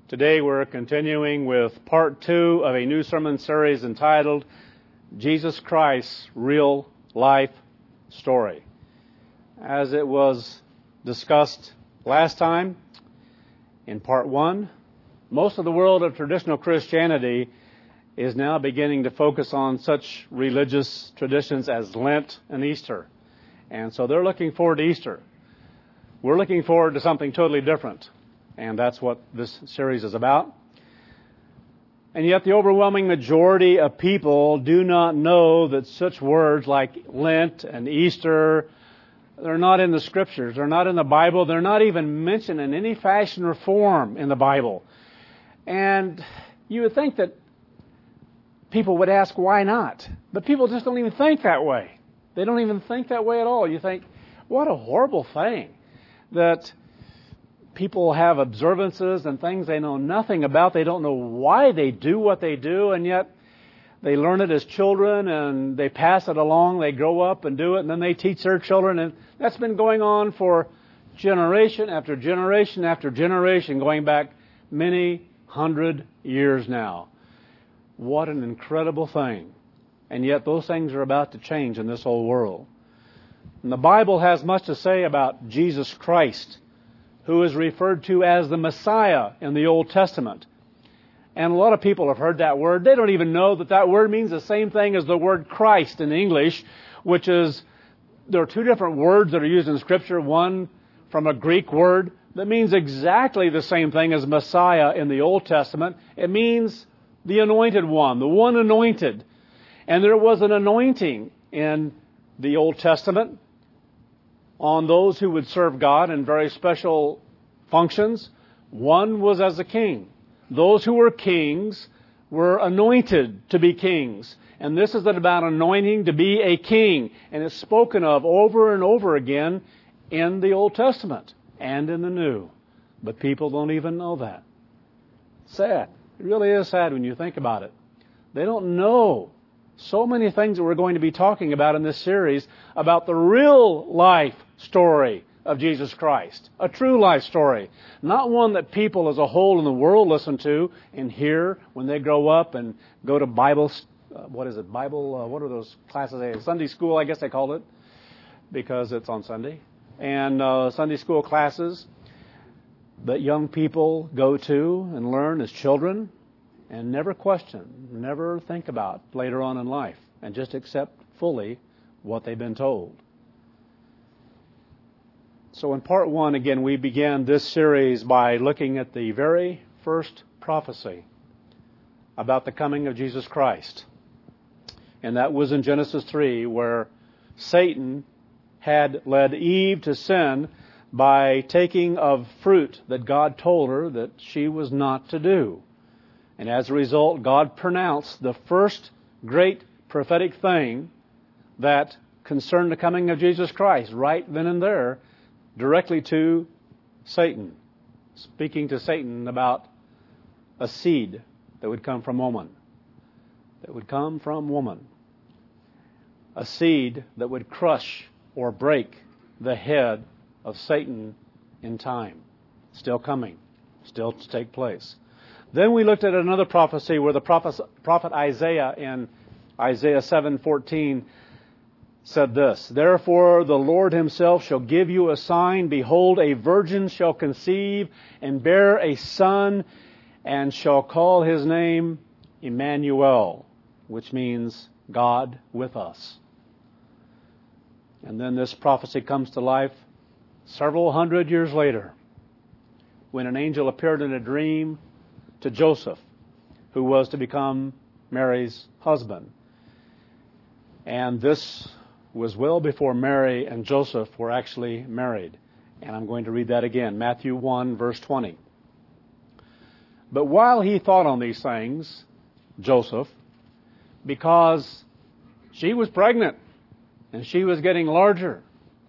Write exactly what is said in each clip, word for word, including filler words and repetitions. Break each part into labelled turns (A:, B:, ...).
A: Today we're continuing with part two of a new sermon series entitled Jesus Christ's Real Life Story. As it was discussed last time in part one, most of the world of traditional Christianity is now beginning to focus on such religious traditions as Lent and Easter. And so they're looking forward to Easter. We're looking forward to something totally different. And that's what this series is about. And yet the overwhelming majority of people do not know that such words like Lent and Easter, they're not in the Scriptures. They're not in the Bible. They're not even mentioned in any fashion or form in the Bible. And you would think that people would ask, why not? But people just don't even think that way. They don't even think that way at all. You think, what a horrible thing that people have observances and things they know nothing about. They don't know why they do what they do, and yet they learn it as children and they pass it along. They grow up and do it, and then they teach their children. And that's been going on for generation after generation after generation, going back many hundred years now. What an incredible thing. And yet those things are about to change in this whole world. And the Bible has much to say about Jesus Christ, who is referred to as the Messiah in the Old Testament. And a lot of people have heard that word. They don't even know that that word means the same thing as the word Christ in English, which is, there are two different words that are used in Scripture. One from a Greek word that means exactly the same thing as Messiah in the Old Testament. It means the anointed one, the one anointed. And there was an anointing in the Old Testament on those who would serve God in very special functions. One was as a king. Those who were kings were anointed to be kings. And this is about anointing to be a king. And it's spoken of over and over again in the Old Testament and in the New. But people don't even know that. Sad. It really is sad when you think about it. They don't know so many things that we're going to be talking about in this series about the real life story of Jesus Christ. A true life story. Not one that people as a whole in the world listen to and hear when they grow up and go to Bible, uh, what is it, Bible, uh, what are those classes? Sunday school, I guess they called it, because it's on Sunday. And uh, Sunday school classes that young people go to and learn as children and never question, never think about later on in life, and just accept fully what they've been told. So in part one, again, we began this series by looking at the very first prophecy about the coming of Jesus Christ. And that was in Genesis three, where Satan had led Eve to sin by taking of fruit that God told her that she was not to do. And as a result, God pronounced the first great prophetic thing that concerned the coming of Jesus Christ right then and there, directly to Satan, speaking to Satan about a seed that would come from woman, that would come from woman, a seed that would crush or break the head of Satan in time, still coming, still to take place. Then we looked at another prophecy where the prophet, prophet Isaiah in Isaiah seven fourteen said this, "Therefore the Lord himself shall give you a sign. Behold, a virgin shall conceive and bear a son, and shall call his name Emmanuel," which means God with us. And then this prophecy comes to life several hundred years later, when an angel appeared in a dream to Joseph, who was to become Mary's husband. And this was well before Mary and Joseph were actually married. And I'm going to read that again, Matthew one, verse twenty. "But while he thought on these things, Joseph, because she was pregnant and she was getting larger,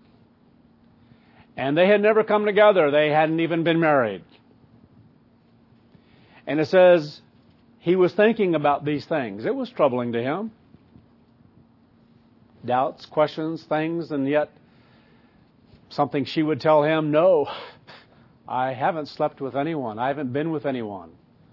A: and they had never come together, they hadn't even been married. And it says, he was thinking about these things. It was troubling to him. Doubts, questions, things, and yet something she would tell him, no, I haven't slept with anyone. I haven't been with anyone.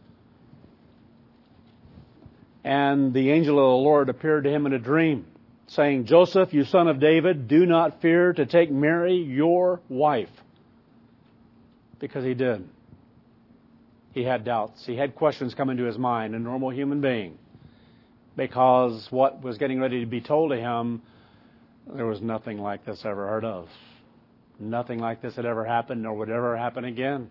A: And the angel of the Lord appeared to him in a dream, saying, Joseph, you son of David, do not fear to take Mary, your wife. Because he did. He had doubts. He had questions come into his mind, a normal human being. Because what was getting ready to be told to him, there was nothing like this ever heard of. Nothing like this had ever happened, nor would ever happen again.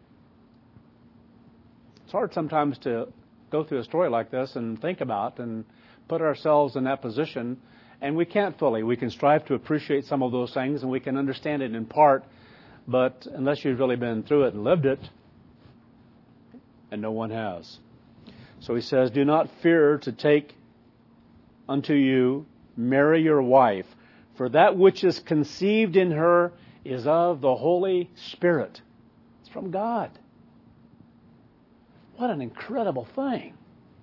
A: It's hard sometimes to go through a story like this and think about and put ourselves in that position. And we can't fully. We can strive to appreciate some of those things, and we can understand it in part. But unless you've really been through it and lived it, and no one has. So he says, do not fear to take unto you Mary your wife, for that which is conceived in her is of the Holy Spirit. It's from God. What an incredible thing.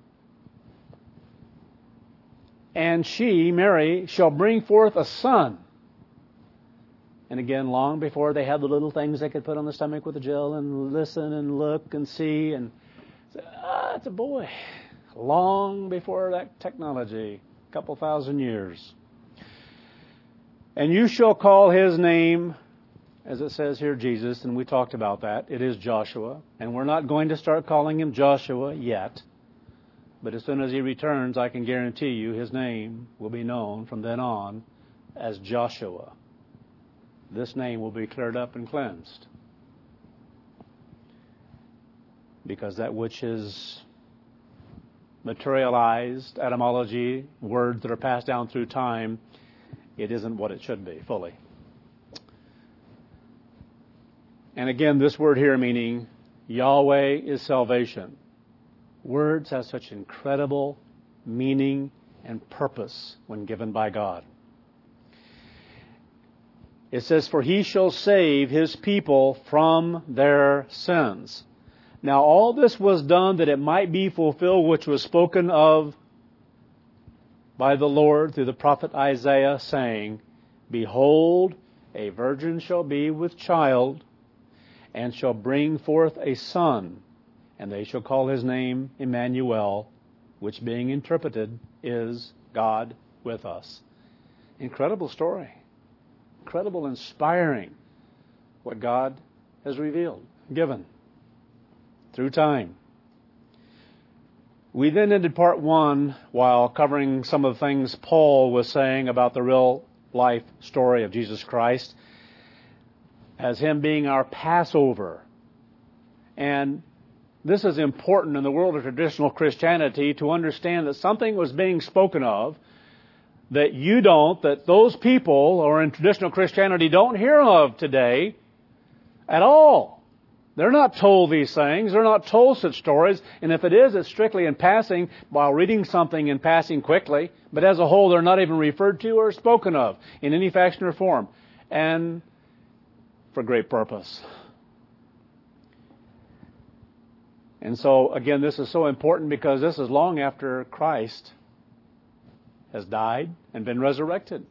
A: And she, Mary, shall bring forth a son. And again, long before they had the little things they could put on the stomach with the gel and listen and look and see and say, ah, it's a boy. Long before that technology, a couple thousand years. And you shall call his name, as it says here, Jesus, and we talked about that. It is Joshua. And we're not going to start calling him Joshua yet. But as soon as he returns, I can guarantee you his name will be known from then on as Joshua. This name will be cleared up and cleansed. Because that which is materialized, etymology, words that are passed down through time, it isn't what it should be fully. And again, this word here meaning Yahweh is salvation. Words have such incredible meaning and purpose when given by God. It says, for he shall save his people from their sins. Now all this was done that it might be fulfilled which was spoken of by the Lord through the prophet Isaiah, saying, behold, a virgin shall be with child, and shall bring forth a son, and they shall call his name Emmanuel, which being interpreted is God with us. Incredible story. Incredible, inspiring what God has revealed, given through time. We then ended part one while covering some of the things Paul was saying about the real life story of Jesus Christ as him being our Passover. And this is important in the world of traditional Christianity to understand that something was being spoken of that you don't, that those people or in traditional Christianity don't hear of today at all. They're not told these things. They're not told such stories. And if it is, it's strictly in passing while reading something in passing quickly. But as a whole, they're not even referred to or spoken of in any fashion or form. And for great purpose. And so, again, this is so important because this is long after Christ has died and been resurrected.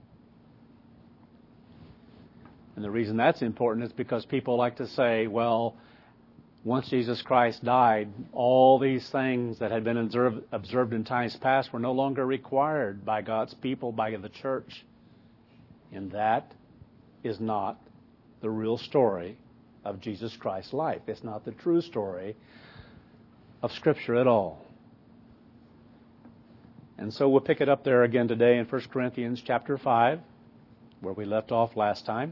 A: And the reason that's important is because people like to say, well, once Jesus Christ died, all these things that had been observed, observed in times past were no longer required by God's people, by the church. And that is not the real story of Jesus Christ's life. It's not the true story of Scripture at all. And so we'll pick it up there again today in First Corinthians chapter five, where we left off last time.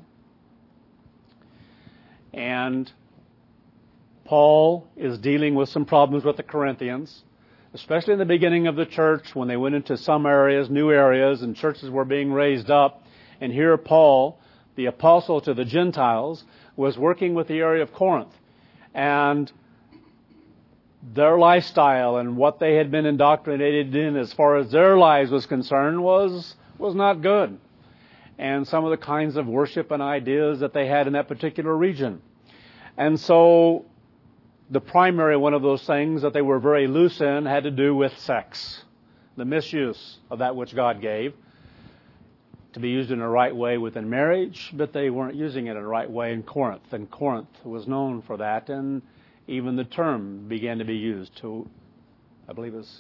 A: And Paul is dealing with some problems with the Corinthians, especially in the beginning of the church when they went into some areas, new areas, and churches were being raised up. And here Paul, the apostle to the Gentiles, was working with the area of Corinth. And their lifestyle and what they had been indoctrinated in as far as their lives was concerned was, was not good. And some of the kinds of worship and ideas that they had in that particular region. And so the primary one of those things that they were very loose in had to do with sex, the misuse of that which God gave. to be used in the right way within marriage, but they weren't using it in the right way in Corinth. And Corinth was known for that, and even the term began to be used to, I believe it's,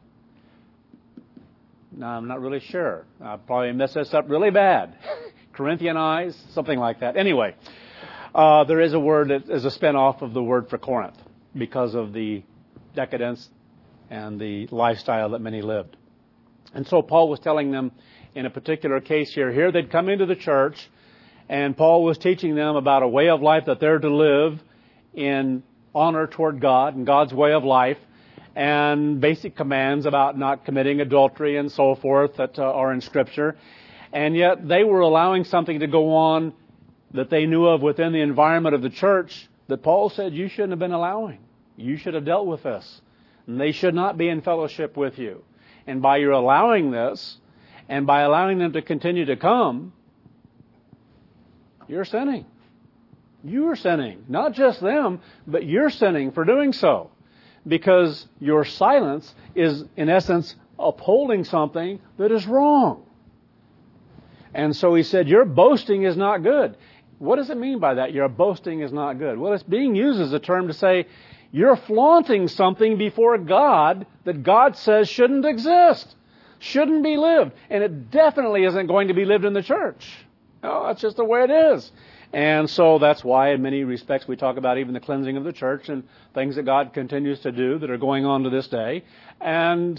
A: no, I'm not really sure. I'll probably mess this up really bad. Corinthianize, something like that. Anyway, uh, there is a word that is a spin-off of the word for Corinth because of the decadence and the lifestyle that many lived. And so Paul was telling them in a particular case here, here they'd come into the church, and Paul was teaching them about a way of life that they're to live in honor toward God and God's way of life, and basic commands about not committing adultery and so forth that uh, are in Scripture. And yet they were allowing something to go on that they knew of within the environment of the church that Paul said you shouldn't have been allowing. You should have dealt with this. And they should not be in fellowship with you. And by your allowing this, and by allowing them to continue to come, you're sinning. You're sinning. Not just them, but you're sinning for doing so. Because your silence is, in essence, upholding something that is wrong. And so he said, your boasting is not good. What does it mean by that? Your boasting is not good. Well, it's being used as a term to say you're flaunting something before God that God says shouldn't exist, shouldn't be lived. And it definitely isn't going to be lived in the church. No, that's just the way it is. And so that's why in many respects we talk about even the cleansing of the church and things that God continues to do that are going on to this day. And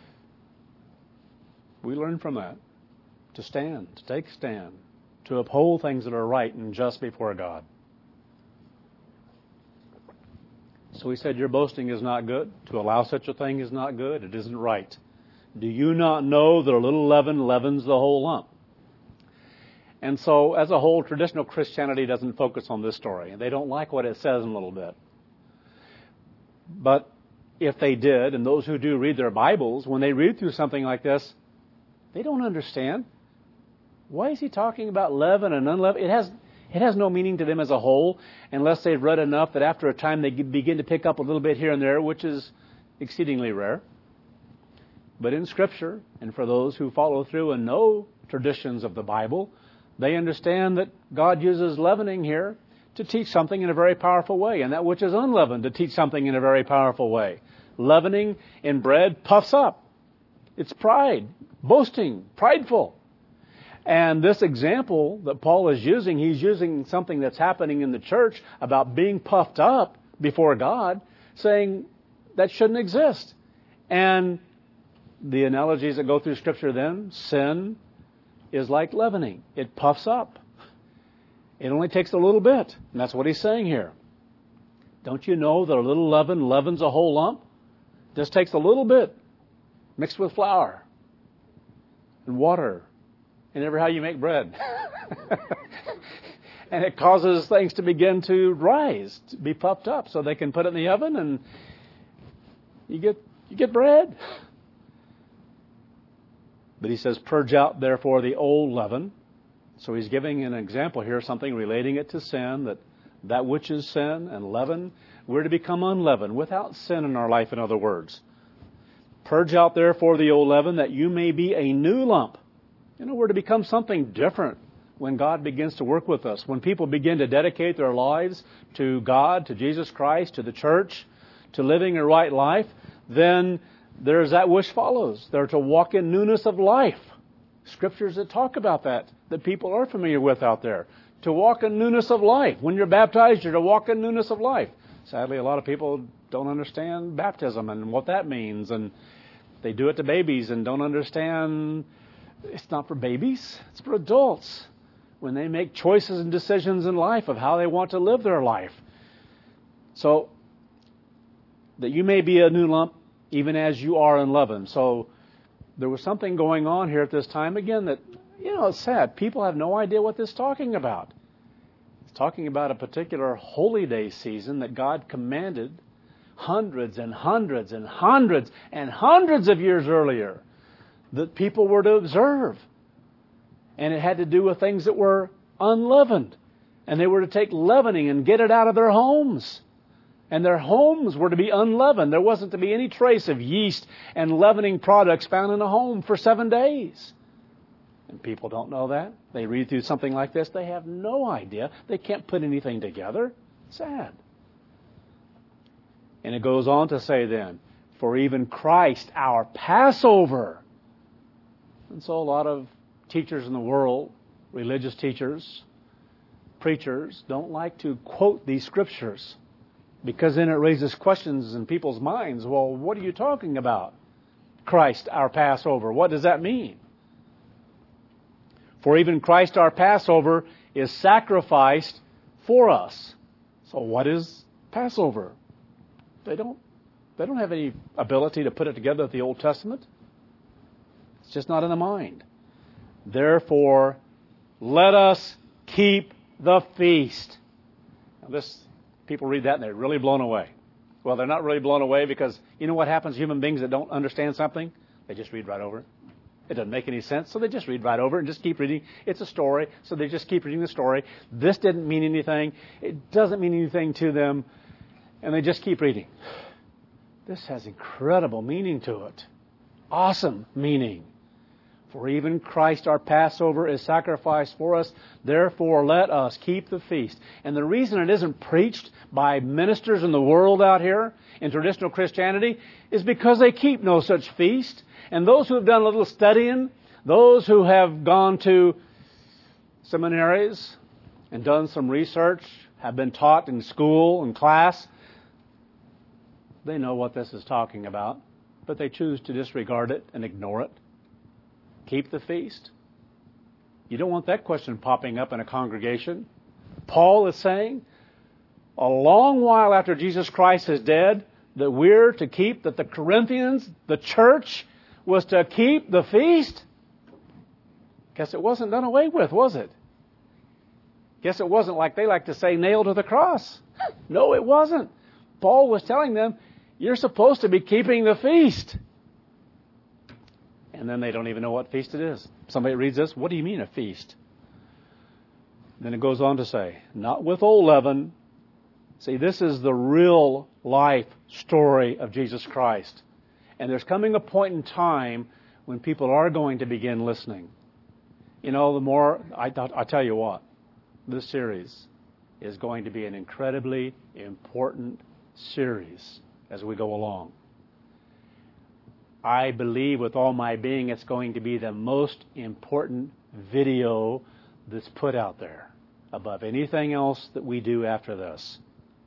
A: we learn from that to stand, to take a stand, to uphold things that are right and just before God. So he said, your boasting is not good. To allow such a thing is not good. It isn't right. Do you not know that a little leaven leavens the whole lump? And so, as a whole, traditional Christianity doesn't focus on this story. They don't like what it says in a little bit. But if they did, and those who do read their Bibles, when they read through something like this, they don't understand. Why is he talking about leaven and unleavened? It has, it has no meaning to them as a whole, unless they've read enough that after a time they begin to pick up a little bit here and there, which is exceedingly rare. But in Scripture, and for those who follow through and know traditions of the Bible, they understand that God uses leavening here to teach something in a very powerful way, and that which is unleavened to teach something in a very powerful way. Leavening in bread puffs up. It's pride, boasting, prideful. And this example that Paul is using, he's using something that's happening in the church about being puffed up before God, saying that shouldn't exist. And the analogies that go through Scripture then, sin is like leavening. It puffs up. It only takes a little bit. And that's what he's saying here. Don't you know that a little leaven leavens a whole lump? Just takes a little bit mixed with flour and water and ever how you make bread. And it causes things to begin to rise, to be puffed up so they can put it in the oven and you get you get bread. But he says, purge out, therefore, the old leaven. So he's giving an example here, something relating it to sin, that that which is sin and leaven, we're to become unleavened, without sin in our life, in other words. Purge out, therefore, the old leaven, that you may be a new lump. You know, we're to become something different when God begins to work with us. When people begin to dedicate their lives to God, to Jesus Christ, to the church, to living a right life, then there's that which follows. They're to walk in newness of life. Scriptures that talk about that, that people are familiar with out there. To walk in newness of life. When you're baptized, you're to walk in newness of life. Sadly, a lot of people don't understand baptism and what that means. And they do it to babies and don't understand it's not for babies. It's for adults. When they make choices and decisions in life of how they want to live their life. So, that you may be a new lump, even as you are unleavened. So there was something going on here at this time, again, that, you know, it's sad. People have no idea what this is talking about. It's talking about a particular holy day season that God commanded hundreds and hundreds and hundreds and hundreds of years earlier that people were to observe. And it had to do with things that were unleavened. And they were to take leavening and get it out of their homes. And their homes were to be unleavened. There wasn't to be any trace of yeast and leavening products found in a home for seven days. And people don't know that. They read through something like this. They have no idea. They can't put anything together. Sad. And it goes on to say then, for even Christ, our Passover. And so a lot of teachers in the world, religious teachers, preachers, don't like to quote these scriptures because then it raises questions in people's minds. Well, what are you talking about? Christ, our Passover. What does that mean? For even Christ, our Passover, is sacrificed for us. So what is Passover? They don't, they don't have any ability to put it together with the Old Testament. It's just not in the mind. Therefore, let us keep the feast. Now this, people read that and they're really blown away. Well, they're not really blown away because you know what happens to human beings that don't understand something? They just read right over it. It doesn't make any sense, so they just read right over it and just keep reading. It's a story, so they just keep reading the story. This didn't mean anything. It doesn't mean anything to them, and they just keep reading. This has incredible meaning to it. Awesome meaning. For even Christ our Passover is sacrificed for us. Therefore, let us keep the feast. And the reason it isn't preached by ministers in the world out here in traditional Christianity is because they keep no such feast. And those who have done a little studying, those who have gone to seminaries and done some research, have been taught in school and class, they know what this is talking about, but they choose to disregard it and ignore it. Keep the feast? You don't want that question popping up in a congregation. Paul is saying, a long while after Jesus Christ is dead, that we're to keep, that the Corinthians, the church, was to keep the feast? Guess it wasn't done away with, was it? Guess it wasn't like they like to say nailed to the cross. No, it wasn't. Paul was telling them, you're supposed to be keeping the feast. And then they don't even know what feast it is. Somebody reads this, what do you mean a feast? Then it goes on to say, not with old leaven. See, this is the real life story of Jesus Christ. And there's coming a point in time when people are going to begin listening. You know, the more, I, I tell you what, this series is going to be an incredibly important series as we go along. I believe with all my being it's going to be the most important video that's put out there above anything else that we do after this.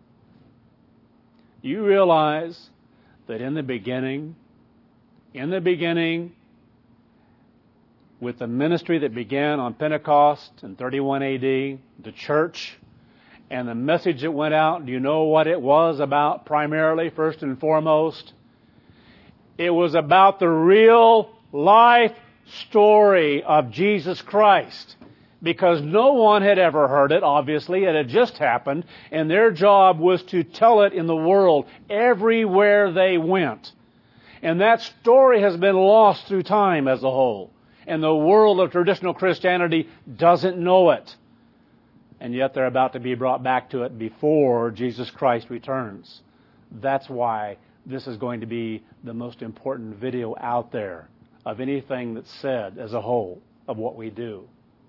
A: You realize that in the beginning, in the beginning, with the ministry that began on Pentecost in thirty-one A D, the church, and the message that went out, do you know what it was about primarily, first and foremost? It was about the real life story of Jesus Christ. Because no one had ever heard it, obviously. It had just happened. And their job was to tell it in the world everywhere they went. And that story has been lost through time as a whole. And the world of traditional Christianity doesn't know it. And yet they're about to be brought back to it before Jesus Christ returns. That's why this is going to be the most important video out there of anything that's said as a whole of what we do.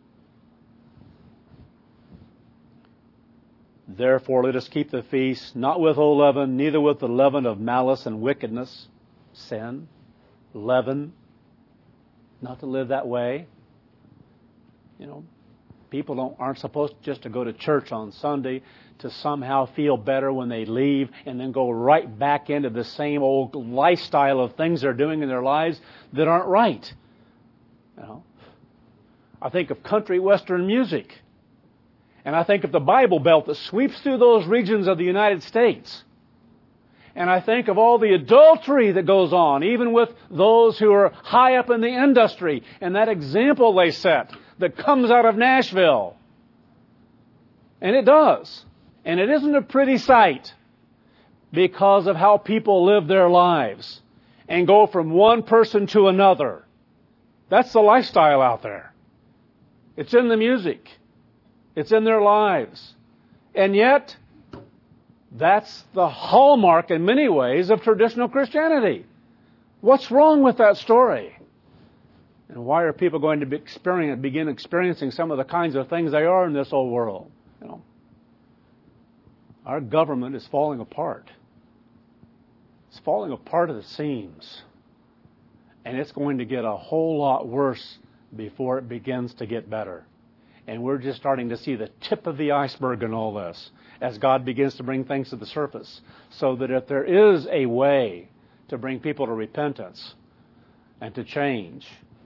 A: Therefore, let us keep the feast, not with old leaven, neither with the leaven of malice and wickedness, sin, leaven, not to live that way. You know, people don't aren't supposed just to go to church on Sunday to somehow feel better when they leave and then go right back into the same old lifestyle of things they're doing in their lives that aren't right. You know, I think of country western music. And I think of the Bible Belt that sweeps through those regions of the United States. And I think of all the adultery that goes on, even with those who are high up in the industry, and that example they set that comes out of Nashville. And it does. And it isn't a pretty sight because of how people live their lives and go from one person to another. That's the lifestyle out there. It's in the music. It's in their lives. And yet, that's the hallmark in many ways of traditional Christianity. What's wrong with that story? And why are people going to be experience, begin experiencing some of the kinds of things they are in this old world? You know, our government is falling apart. It's falling apart at the seams. And it's going to get a whole lot worse before it begins to get better. And we're just starting to see the tip of the iceberg in all this as God begins to bring things to the surface. So that if there is a way to bring people to repentance and to change,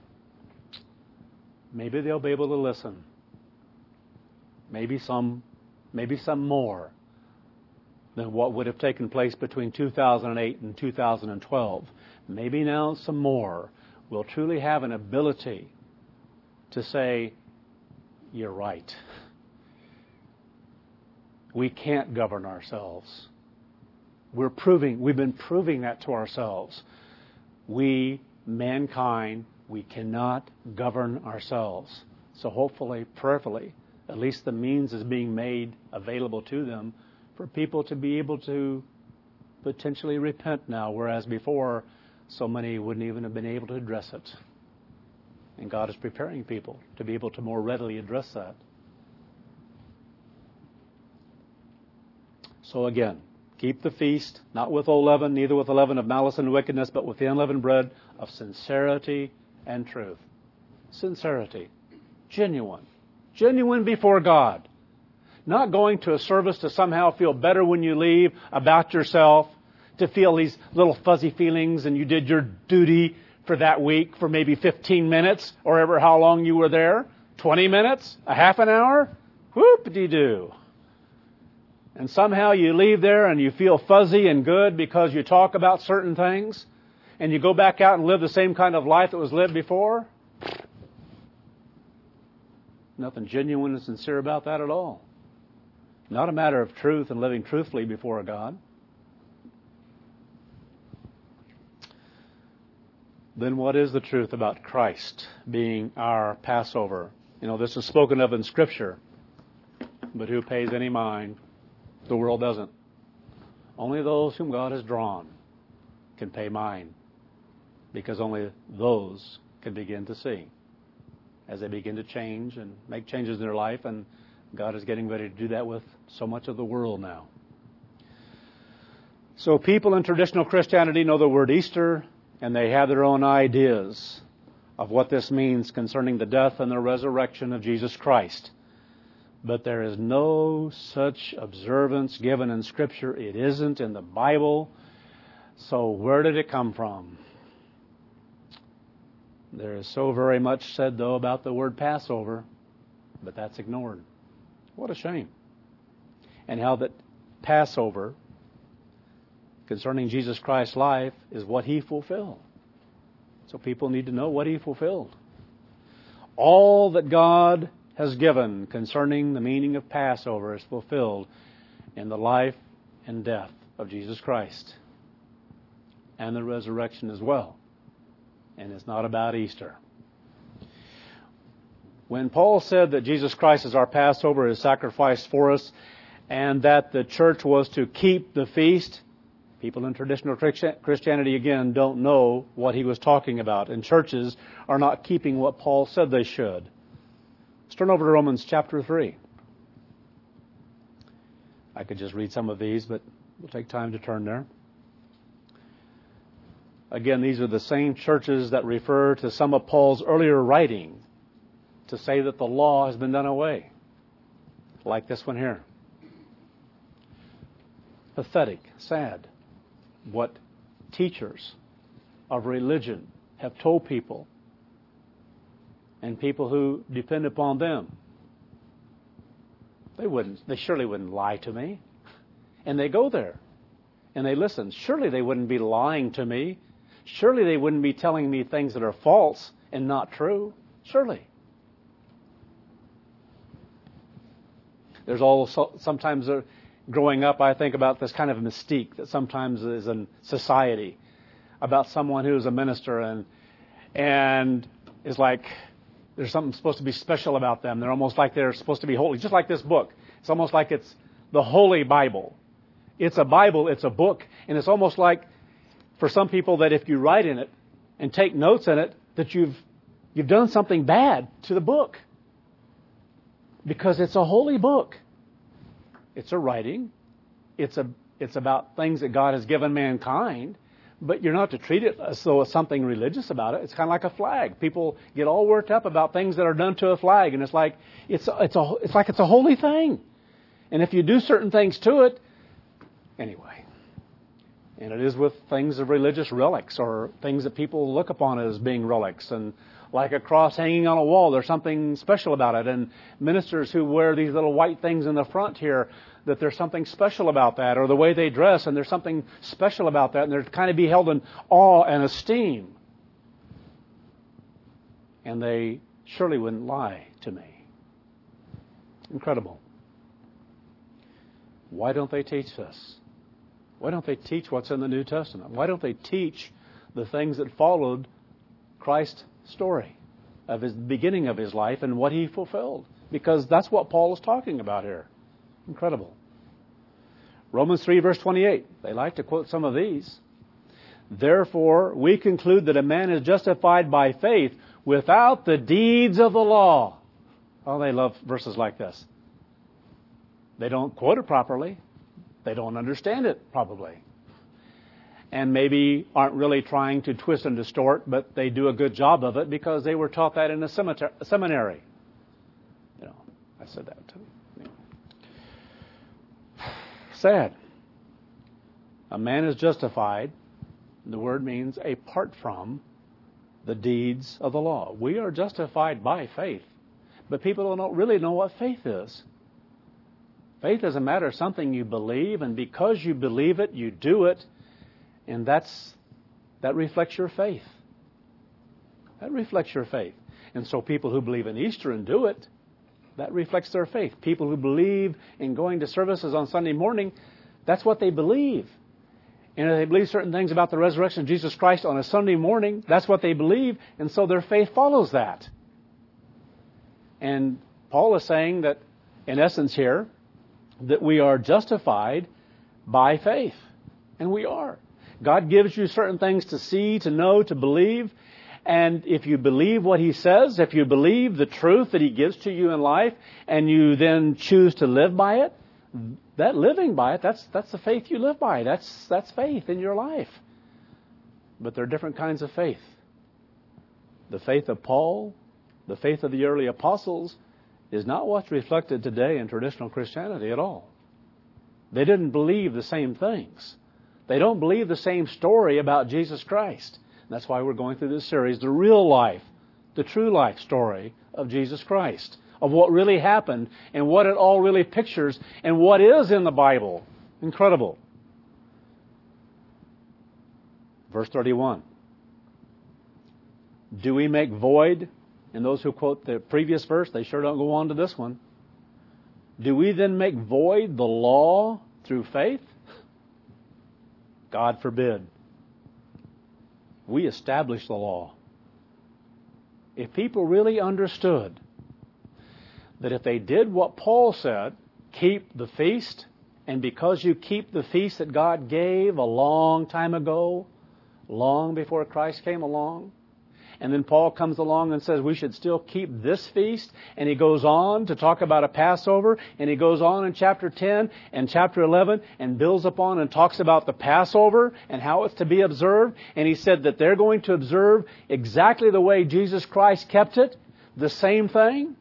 A: maybe they'll be able to listen. Maybe some, maybe some more than what would have taken place between two thousand eight and two thousand twelve. Maybe now some more will truly have an ability to say, you're right. We can't govern ourselves. We're proving, we've been proving that to ourselves. We, mankind, we cannot govern ourselves. So hopefully, prayerfully, at least the means is being made available to them for people to be able to potentially repent now, whereas before so many wouldn't even have been able to address it. And God is preparing people to be able to more readily address that. So again, keep the feast, not with old leaven, neither with the leaven of malice and wickedness, but with the unleavened bread of sincerity and truth. Sincerity. Genuine. Genuine before God. Not going to a service to somehow feel better when you leave about yourself, to feel these little fuzzy feelings and you did your duty for that week for maybe fifteen minutes or ever how long you were there. twenty minutes? A half an hour? Whoop-de-doo. And somehow you leave there and you feel fuzzy and good because you talk about certain things and you go back out and live the same kind of life that was lived before. Nothing genuine and sincere about that at all. Not a matter of truth and living truthfully before God. Then what is the truth about Christ being our Passover? You know, this is spoken of in Scripture, but who pays any mind? The world doesn't. Only those whom God has drawn can pay mind, because only those can begin to see as they begin to change and make changes in their life, and God is getting ready to do that with so much of the world now. So people in traditional Christianity know the word Easter, and they have their own ideas of what this means concerning the death and the resurrection of Jesus Christ. But there is no such observance given in Scripture. It isn't in the Bible. So where did it come from? There is so very much said, though, about the word Passover, but that's ignored. What a shame. And how that Passover, concerning Jesus Christ's life, is what He fulfilled. So people need to know what He fulfilled. All that God has given concerning the meaning of Passover is fulfilled in the life and death of Jesus Christ and the resurrection as well. And it's not about Easter. When Paul said that Jesus Christ is our Passover, His sacrifice for us, and that the church was to keep the feast, people in traditional Christianity, again, don't know what he was talking about. And churches are not keeping what Paul said they should. Let's turn over to Romans chapter three. I could just read some of these, but we'll take time to turn there. Again, these are the same churches that refer to some of Paul's earlier writing to say that the law has been done away. Like this one here. Pathetic, sad, what teachers of religion have told people and people who depend upon them. They wouldn't, they surely wouldn't lie to me. And they go there and they listen. Surely they wouldn't be lying to me. Surely they wouldn't be telling me things that are false and not true. Surely. There's also sometimes a, growing up, I think about this kind of mystique that sometimes is in society about someone who's a minister and and is like there's something supposed to be special about them. They're almost like they're supposed to be holy, just like this book. It's almost like it's the Holy Bible. It's a Bible, it's a book, and it's almost like for some people that if you write in it and take notes in it, that you've you've done something bad to the book. Because it's a holy book. It's a writing. It's a it's about things that God has given mankind. But you're not to treat it as though it's something religious about it. It's kind of like a flag. People get all worked up about things that are done to a flag, and it's like it's it's a it's like it's a holy thing. And if you do certain things to it, anyway. And it is with things of religious relics or things that people look upon as being relics. And like a cross hanging on a wall, there's something special about it. And ministers who wear these little white things in the front here, that there's something special about that. Or the way they dress, and there's something special about that. And they're kind of be held in awe and esteem. And they surely wouldn't lie to me. Incredible. Why don't they teach this? Why don't they teach what's in the New Testament? Why don't they teach the things that followed Christ's story of his beginning of his life and what he fulfilled? Because that's what Paul is talking about here. Incredible. Romans three, verse twenty-eight. They like to quote some of these. Therefore, we conclude that a man is justified by faith without the deeds of the law. Oh, they love verses like this. They don't quote it properly. They don't understand it, probably. And maybe aren't really trying to twist and distort, but they do a good job of it because they were taught that in a seminary. You know, I said that too. Yeah. Sad. A man is justified. The word means apart from the deeds of the law. We are justified by faith. But people don't really know what faith is. Faith is a matter of something you believe, and because you believe it, you do it, and that's that reflects your faith. That reflects your faith. And so people who believe in Easter and do it, that reflects their faith. People who believe in going to services on Sunday morning, that's what they believe. And if they believe certain things about the resurrection of Jesus Christ on a Sunday morning, that's what they believe, and so their faith follows that. And Paul is saying that, in essence here, that we are justified by faith. And we are. God gives you certain things to see, to know, to believe. And if you believe what He says, if you believe the truth that He gives to you in life, and you then choose to live by it, that living by it, that's that's the faith you live by. That's that's faith in your life. But there are different kinds of faith. The faith of Paul, the faith of the early apostles, is not what's reflected today in traditional Christianity at all. They didn't believe the same things. They don't believe the same story about Jesus Christ. That's why we're going through this series, the real life, the true life story of Jesus Christ, of what really happened and what it all really pictures and what is in the Bible. Incredible. Verse thirty-one. Do we make void? And those who quote the previous verse, they sure don't go on to this one. Do we then make void the law through faith? God forbid. We establish the law. If people really understood that if they did what Paul said, keep the feast, and because you keep the feast that God gave a long time ago, long before Christ came along, and then Paul comes along and says we should still keep this feast. And he goes on to talk about a Passover. And he goes on in chapter ten and chapter eleven and builds upon and talks about the Passover and how it's to be observed. And he said that they're going to observe exactly the way Jesus Christ kept it. The same thing.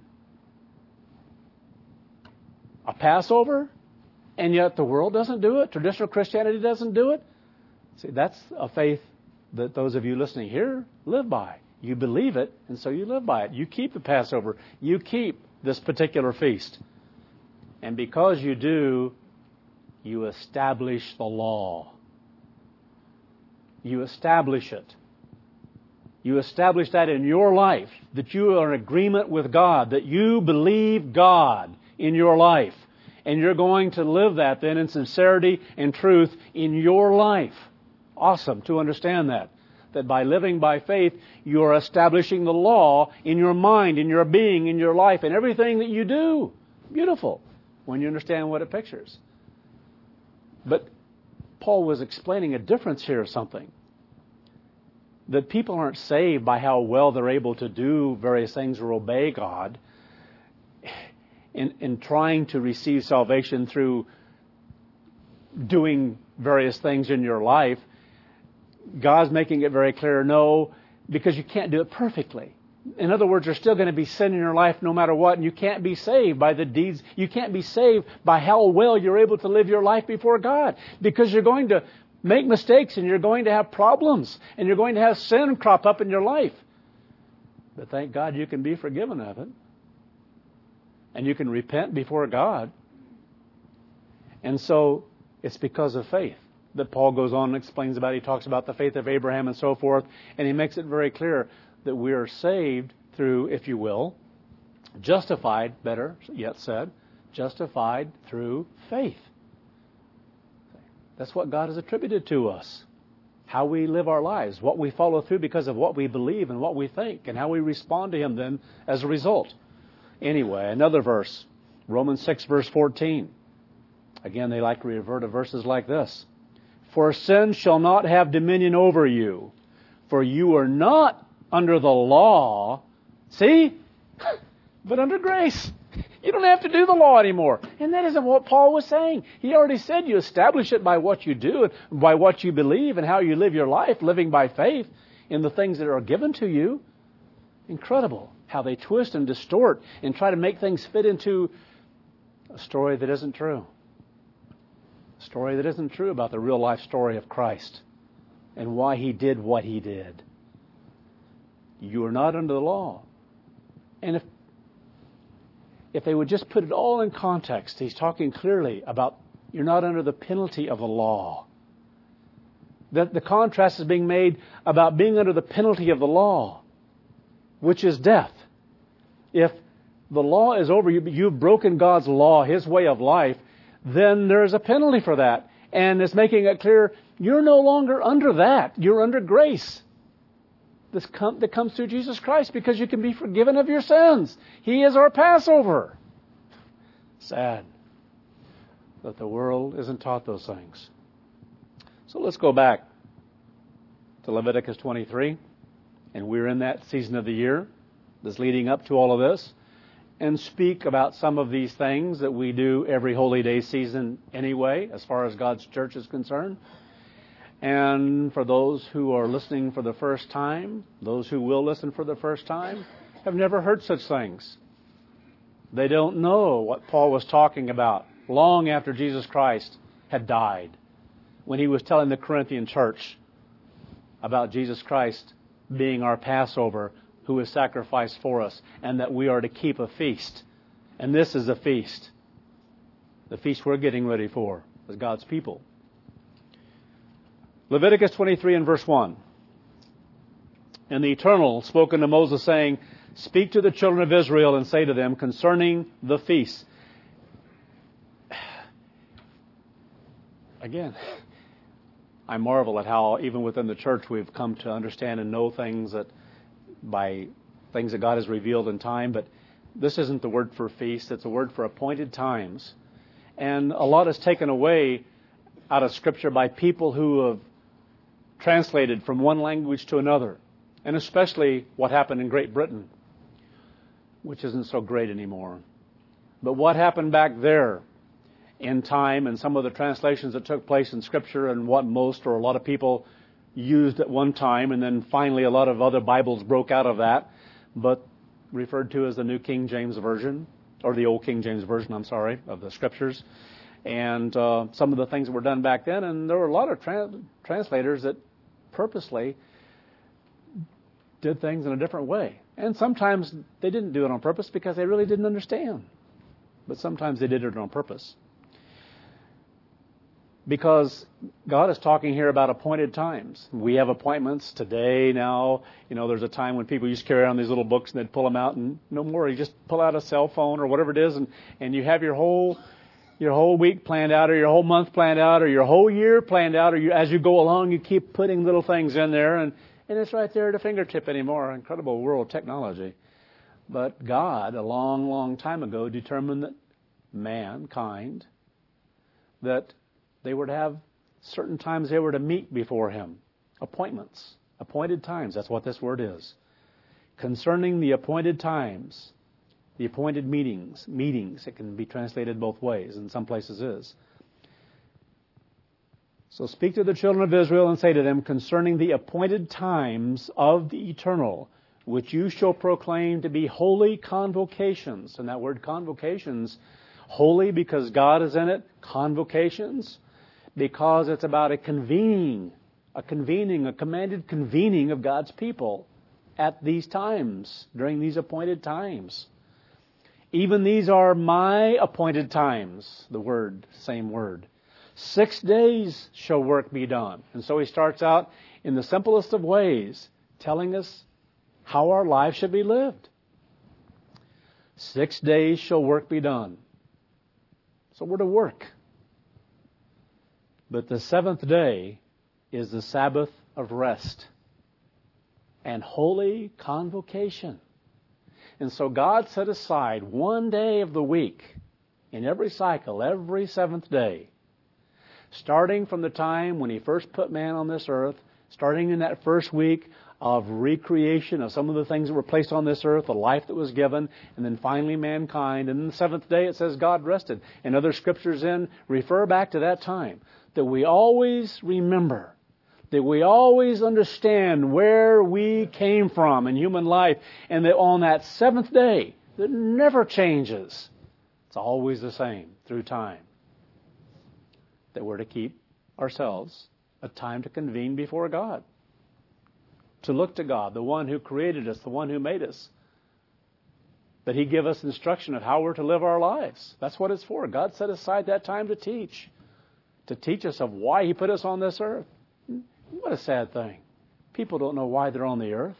A: A Passover. And yet the world doesn't do it. Traditional Christianity doesn't do it. See, that's a faith that those of you listening here live by. You believe it, and so you live by it. You keep the Passover. You keep this particular feast. And because you do, you establish the law. You establish it. You establish that in your life, that you are in agreement with God, that you believe God in your life. And you're going to live that then in sincerity and truth in your life. Awesome to understand that. That by living by faith, you are establishing the law in your mind, in your being, in your life, in everything that you do. Beautiful. When you understand what it pictures. But Paul was explaining a difference here of something. that people aren't saved by how well they're able to do various things or obey God in, in trying to receive salvation through doing various things in your life. God's making it very clear, no, because you can't do it perfectly. In other words, there's still going to be sin in your life no matter what, and you can't be saved by the deeds. You can't be saved by how well you're able to live your life before God, because you're going to make mistakes and you're going to have problems and you're going to have sin crop up in your life. But thank God you can be forgiven of it. And you can repent before God. And so it's because of faith that Paul goes on and explains about. He talks about the faith of Abraham and so forth. And he makes it very clear that we are saved through, if you will, justified, better yet said, justified through faith. That's what God has attributed to us. How we live our lives, what we follow through because of what we believe and what we think, and how we respond to Him then as a result. Anyway, another verse, Romans six, verse fourteen. Again, they like to revert to verses like this. For sin shall not have dominion over you, for you are not under the law, see, but under grace. You don't have to do the law anymore. And that isn't what Paul was saying. He already said you establish it by what you do, and by what you believe, and how you live your life, living by faith in the things that are given to you. Incredible how they twist and distort and try to make things fit into a story that isn't true. A story that isn't true about the real life story of Christ and why He did what He did. You are not under the law. And if If they would just put it all in context, he's talking clearly about you're not under the penalty of the law. That the contrast is being made about being under the penalty of the law, which is death. If the law is over you, you've broken God's law, His way of life, then there's a penalty for that. And it's making it clear you're no longer under that. You're under grace. This com- that comes through Jesus Christ, because you can be forgiven of your sins. He is our Passover. Sad that the world isn't taught those things. So let's go back to Leviticus twenty-three. And we're in that season of the year that's leading up to all of this, and speak about some of these things that we do every holy day season anyway, as far as God's church is concerned. And for those who are listening for the first time, those who will listen for the first time, have never heard such things. They don't know what Paul was talking about long after Jesus Christ had died, when he was telling the Corinthian church about Jesus Christ being our Passover, who was sacrificed for us, and that we are to keep a feast. And this is a feast. The feast we're getting ready for as God's people. Leviticus twenty-three and verse one. And the Eternal spoke unto Moses, saying, Speak to the children of Israel and say to them concerning the feast. Again, I marvel at how even within the church we've come to understand and know things that by things that God has revealed in time. But this isn't the word for feast. It's a word for appointed times. And a lot is taken away out of Scripture by people who have translated from one language to another, and especially what happened in Great Britain, which isn't so great anymore. But what happened back there in time, and some of the translations that took place in Scripture, and what most or a lot of people used at one time, and then finally a lot of other Bibles broke out of that, but referred to as the New King James Version, or the Old King James Version, I'm sorry, of the Scriptures. And uh, some of the things that were done back then, and there were a lot of tra- translators that purposely did things in a different way. And sometimes they didn't do it on purpose because they really didn't understand. But sometimes they did it on purpose. Because God is talking here about appointed times. We have appointments today, now. You know, there's a time when people used to carry around these little books and they'd pull them out, and no more. You just pull out a cell phone or whatever it is, and, and you have your whole your whole week planned out, or your whole month planned out, or your whole year planned out, or you, as you go along, you keep putting little things in there, and, and it's right there at a fingertip anymore. Incredible world of technology. But God, a long, long time ago, determined that mankind, that they were to have certain times they were to meet before Him, appointments. Appointed times, that's what this word is. Concerning the appointed times, the appointed meetings, meetings, it can be translated both ways, in some places is. So speak to the children of Israel and say to them, concerning the appointed times of the eternal, which you shall proclaim to be holy convocations. And that word convocations, holy because God is in it, convocations, because it's about a convening, a convening, a commanded convening of God's people at these times, during these appointed times. Even these are my appointed times, the word, same word. Six days shall work be done. And so he starts out in the simplest of ways, telling us how our lives should be lived. Six days shall work be done. So we're to work. But the seventh day is the Sabbath of rest and holy convocation. And so God set aside one day of the week in every cycle, every seventh day, starting from the time when He first put man on this earth, starting in that first week of recreation of some of the things that were placed on this earth, the life that was given, and then finally mankind. And then the seventh day it says God rested. And other scriptures in refer back to that time. That we always remember, that we always understand where we came from in human life, and that on that seventh day, that never changes. It's always the same through time. That we're to keep ourselves a time to convene before God. To look to God, the one who created us, the one who made us. That He give us instruction of how we're to live our lives. That's what it's for. God set aside that time to teach. To teach us of why He put us on this earth. What a sad thing. People don't know why they're on the earth.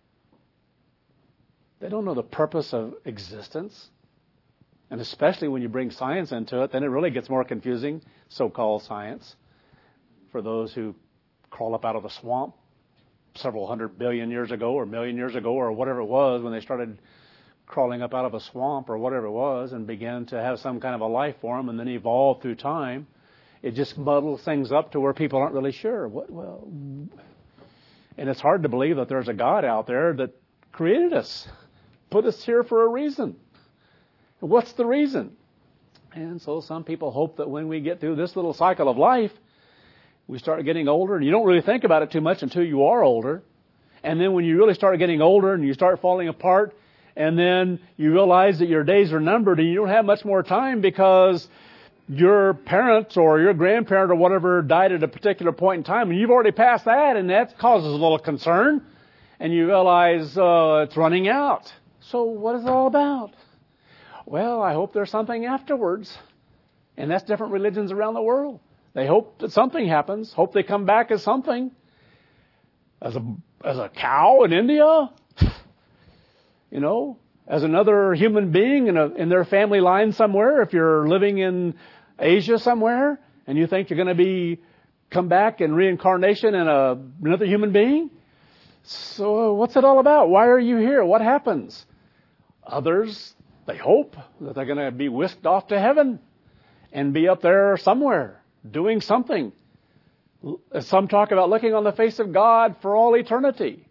A: They don't know the purpose of existence. And especially when you bring science into it, then it really gets more confusing, so-called science. For those who crawl up out of the swamp several hundred billion years ago or million years ago or whatever it was when they started crawling up out of a swamp or whatever it was and began to have some kind of a life form and then evolved through time. It just muddles things up to where people aren't really sure. What, well, and it's hard to believe that there's a God out there that created us, put us here for a reason. What's the reason? And so some people hope that when we get through this little cycle of life, we start getting older, and you don't really think about it too much until you are older. And then when you really start getting older and you start falling apart, and then you realize that your days are numbered and you don't have much more time because your parents or your grandparent or whatever died at a particular point in time, and you've already passed that, and that causes a little concern. And you realize uh, it's running out. So what is it all about? Well, I hope there's something afterwards. And that's different religions around the world. They hope that something happens. Hope they come back as something. As a as a cow in India. You know, as another human being in a in their family line somewhere. If you're living in Asia somewhere and you think you're going to be come back in reincarnation in a, another human being. So what's it all about? Why are you here? What happens? Others, they hope that they're going to be whisked off to heaven and be up there somewhere doing something. Some talk about looking on the face of God for all eternity.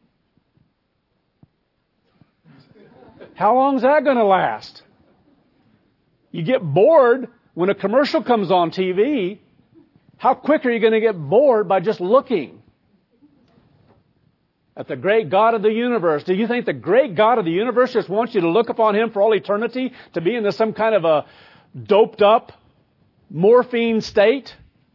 A: How long is that going to last? You get bored when a commercial comes on T V. How quick are you going to get bored by just looking at the great God of the universe? Do you think the great God of the universe just wants you to look upon Him for all eternity, to be in some kind of a doped up morphine state?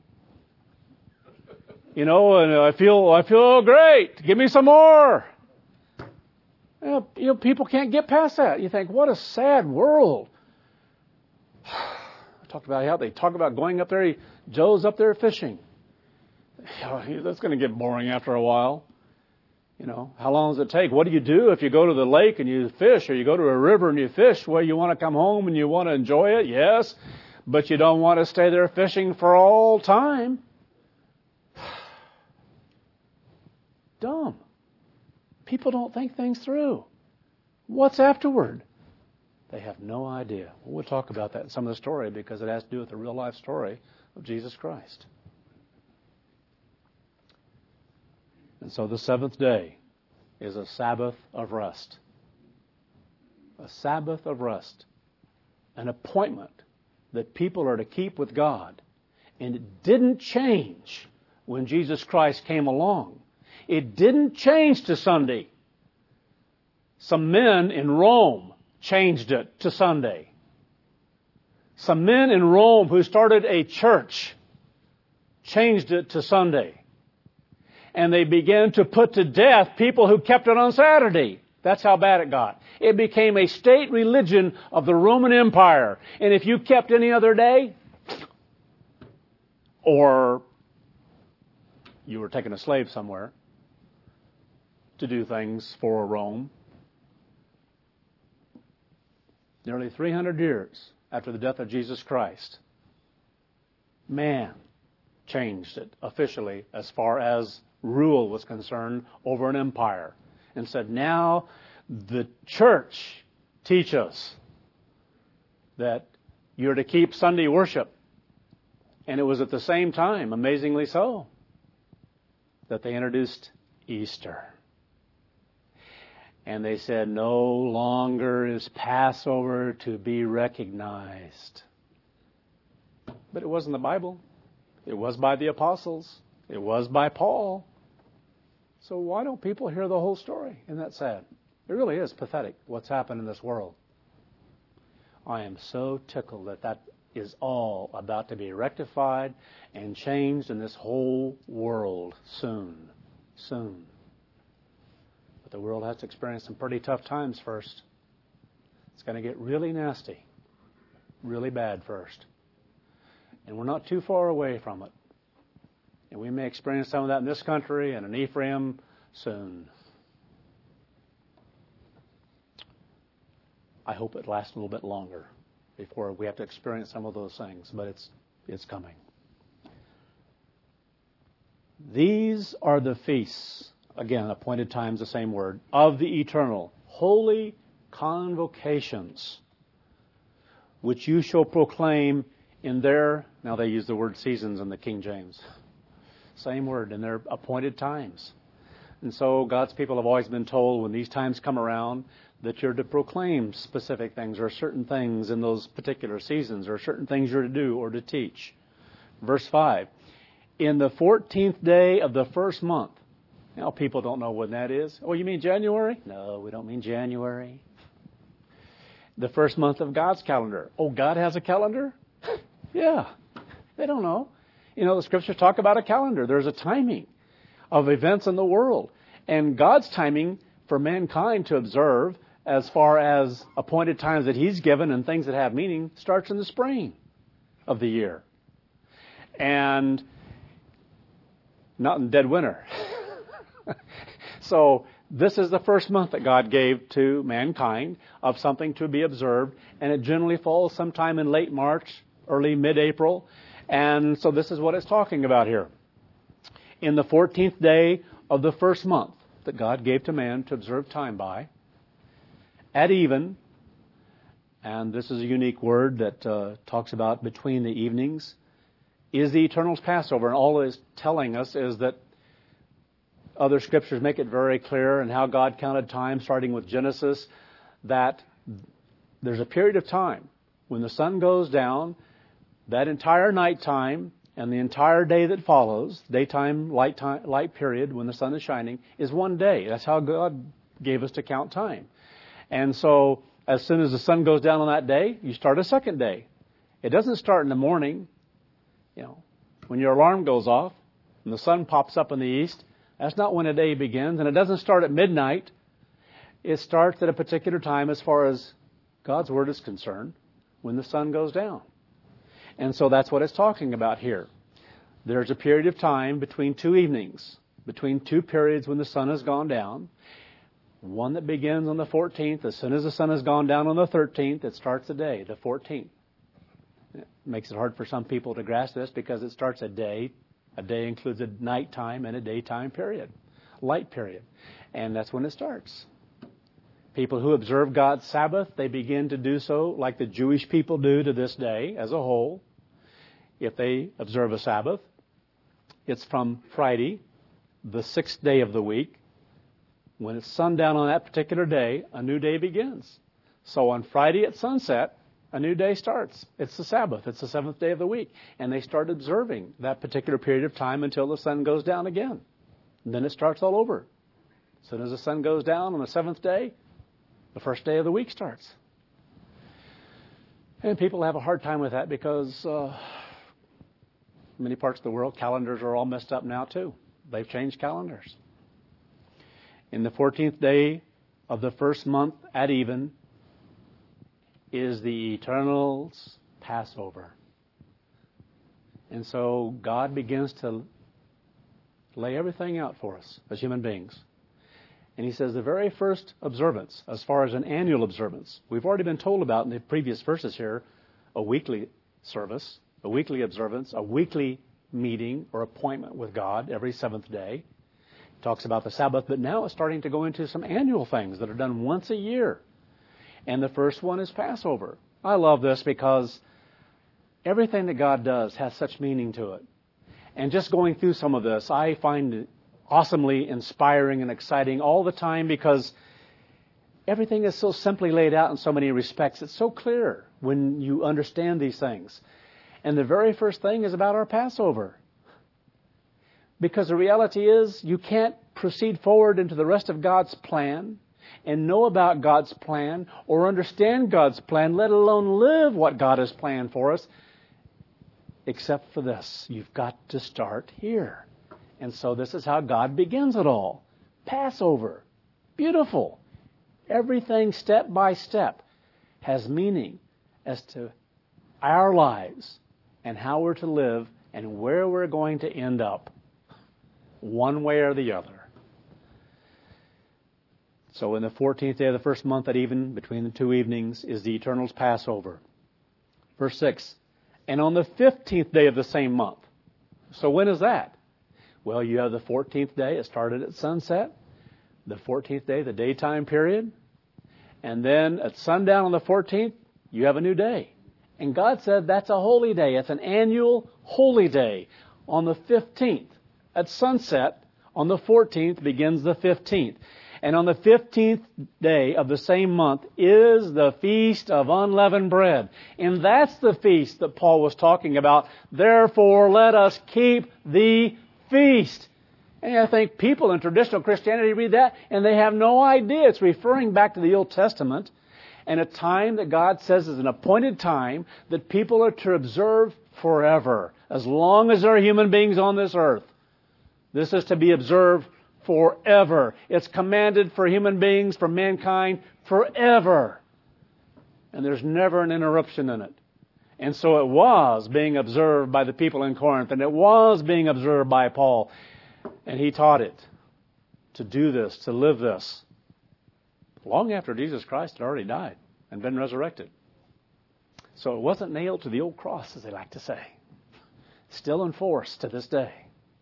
A: You know, and I feel I feel great. Give me some more. You know, you know, people can't get past that. You think, what a sad world. I talked about how they talk about going up there. He, Joe's up there fishing. That's going to get boring after a while. You know, how long does it take? What do you do if you go to the lake and you fish, or you go to a river and you fish? Well, you want to come home and you want to enjoy it, yes, but you don't want to stay there fishing for all time. Dumb. People don't think things through. What's afterward? They have no idea. We'll talk about that in some of the story because it has to do with the real life story of Jesus Christ. And so the seventh day is a Sabbath of rest. A Sabbath of rest. An appointment that people are to keep with God. And it didn't change when Jesus Christ came along. It didn't change to Sunday. Some men in Rome changed it to Sunday. Some men in Rome who started a church changed it to Sunday. And they began to put to death people who kept it on Saturday. That's how bad it got. It became a state religion of the Roman Empire. And if you kept any other day, or you were taking a slave somewhere to do things for Rome, nearly three hundred years after the death of Jesus Christ, man changed it officially as far as rule was concerned over an empire, and said, now the church teach us that you're to keep Sunday worship. And it was at the same time, amazingly so, that they introduced Easter. And they said, no longer is Passover to be recognized. But it wasn't the Bible. It was by the apostles. It was by Paul. So why don't people hear the whole story? Isn't that sad? It really is pathetic what's happened in this world. I am so tickled that that is all about to be rectified and changed in this whole world soon. Soon. But the world has to experience some pretty tough times first. It's going to get really nasty, really bad first. And we're not too far away from it. And we may experience some of that in this country and in Ephraim soon. I hope it lasts a little bit longer before we have to experience some of those things, but it's it's coming. These are the feasts, again, appointed times, the same word, of the eternal, holy convocations, which you shall proclaim in their, now they use the word seasons in the King James, same word, in their appointed times. And so God's people have always been told when these times come around that you're to proclaim specific things or certain things in those particular seasons or certain things you're to do or to teach. Verse five, in the fourteenth day of the first month. Now people don't know when that is. Oh, you mean January? No, we don't mean January. The first month of God's calendar. Oh, God has a calendar? Yeah, they don't know. You know, the scriptures talk about a calendar. There's a timing of events in the world. And God's timing for mankind to observe as far as appointed times that He's given and things that have meaning starts in the spring of the year. And not in dead winter. So this is the first month that God gave to mankind of something to be observed. And it generally falls sometime in late March, early mid-April. And so this is what it's talking about here. In the fourteenth day of the first month that God gave to man to observe time by, at even, and this is a unique word that uh, talks about between the evenings, is the eternal Passover. And all it is telling us is that other scriptures make it very clear and how God counted time, starting with Genesis, that there's a period of time when the sun goes down, that entire nighttime and the entire day that follows, daytime, light time, light period when the sun is shining, is one day. That's how God gave us to count time. And so as soon as the sun goes down on that day, you start a second day. It doesn't start in the morning. You know, when your alarm goes off and the sun pops up in the east, that's not when a day begins. And it doesn't start at midnight. It starts at a particular time as far as God's Word is concerned, when the sun goes down. And so that's what it's talking about here. There's a period of time between two evenings, between two periods when the sun has gone down. One that begins on the fourteenth. As soon as the sun has gone down on the thirteenth, it starts a day, the fourteenth. It makes it hard for some people to grasp this because it starts a day. A day includes a nighttime and a daytime period, light period. And that's when it starts. People who observe God's Sabbath, they begin to do so like the Jewish people do to this day as a whole. If they observe a Sabbath, it's from Friday, the sixth day of the week, when it's sundown on that particular day, a new day begins. So on Friday at sunset, a new day starts. It's the Sabbath. It's the seventh day of the week. And they start observing that particular period of time until the sun goes down again. And then it starts all over. As soon as the sun goes down on the seventh day, the first day of the week starts. And people have a hard time with that because uh, in many parts of the world, calendars are all messed up now too. They've changed calendars. In the fourteenth day of the first month at even is the Eternal's Passover. And so God begins to lay everything out for us as human beings. And he says the very first observance, as far as an annual observance, we've already been told about in the previous verses here, a weekly service, a weekly observance, a weekly meeting or appointment with God every seventh day. It talks about the Sabbath, but now it's starting to go into some annual things that are done once a year. And the first one is Passover. I love this because everything that God does has such meaning to it. And just going through some of this, I find it awesomely inspiring and exciting all the time because everything is so simply laid out in so many respects. It's so clear when you understand these things. And the very first thing is about our Passover. Because the reality is you can't proceed forward into the rest of God's plan and know about God's plan or understand God's plan, let alone live what God has planned for us, except for this. You've got to start here. And so this is how God begins it all. Passover. Beautiful. Everything step by step has meaning as to our lives and how we're to live and where we're going to end up, one way or the other. So in the fourteenth day of the first month at even, between the two evenings, is the Eternal's Passover. Verse six, and on the fifteenth day of the same month. So when is that? Well, you have the fourteenth day. It started at sunset. The fourteenth day, the daytime period. And then at sundown on the fourteenth, you have a new day. And God said that's a holy day. It's an annual holy day. On the fifteenth, at sunset, on the fourteenth begins the fifteenth. And on the fifteenth day of the same month is the Feast of Unleavened Bread. And that's the feast that Paul was talking about. Therefore, let us keep the feast. And I think people in traditional Christianity read that and they have no idea. It's referring back to the Old Testament and a time that God says is an appointed time that people are to observe forever, as long as there are human beings on this earth. This is to be observed forever. It's commanded for human beings, for mankind, forever. And there's never an interruption in it. And so it was being observed by the people in Corinth, and it was being observed by Paul. And he taught it to do this, to live this, long after Jesus Christ had already died and been resurrected. So it wasn't nailed to the old cross, as they like to say. Still in force to this day.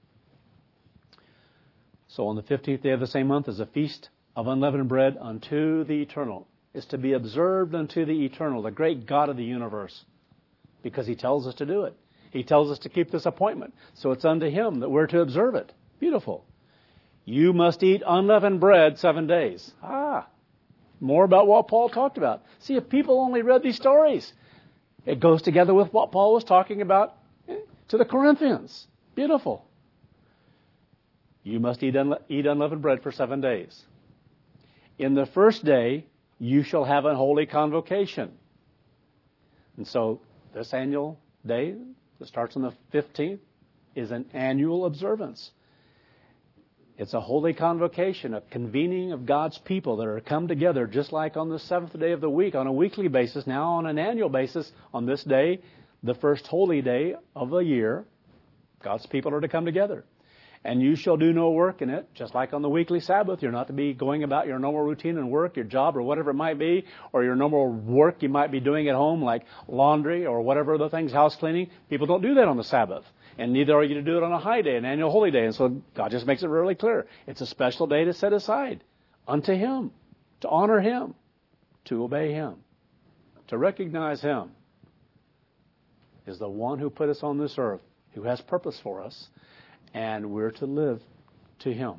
A: So on the fifteenth day of the same month is a feast of unleavened bread unto the eternal. It's to be observed unto the eternal, the great God of the universe, because He tells us to do it. He tells us to keep this appointment. So it's unto Him that we're to observe it. Beautiful. You must eat unleavened bread seven days. Ah, more about what Paul talked about. See, if people only read these stories, it goes together with what Paul was talking about to the Corinthians. Beautiful. You must eat, unle- eat unleavened bread for seven days. In the first day, you shall have a holy convocation. And so this annual day that starts on the fifteenth is an annual observance. It's a holy convocation, a convening of God's people that are come together just like on the seventh day of the week, on a weekly basis, now on an annual basis. On this day, the first holy day of the year, God's people are to come together. And you shall do no work in it, just like on the weekly Sabbath. You're not to be going about your normal routine and work, your job or whatever it might be, or your normal work you might be doing at home, like laundry or whatever other things, house cleaning. People don't do that on the Sabbath. And neither are you to do it on a high day, an annual holy day. And so God just makes it really clear. It's a special day to set aside unto Him, to honor Him, to obey Him, to recognize Him is the one who put us on this earth, who has purpose for us. And we're to live to Him.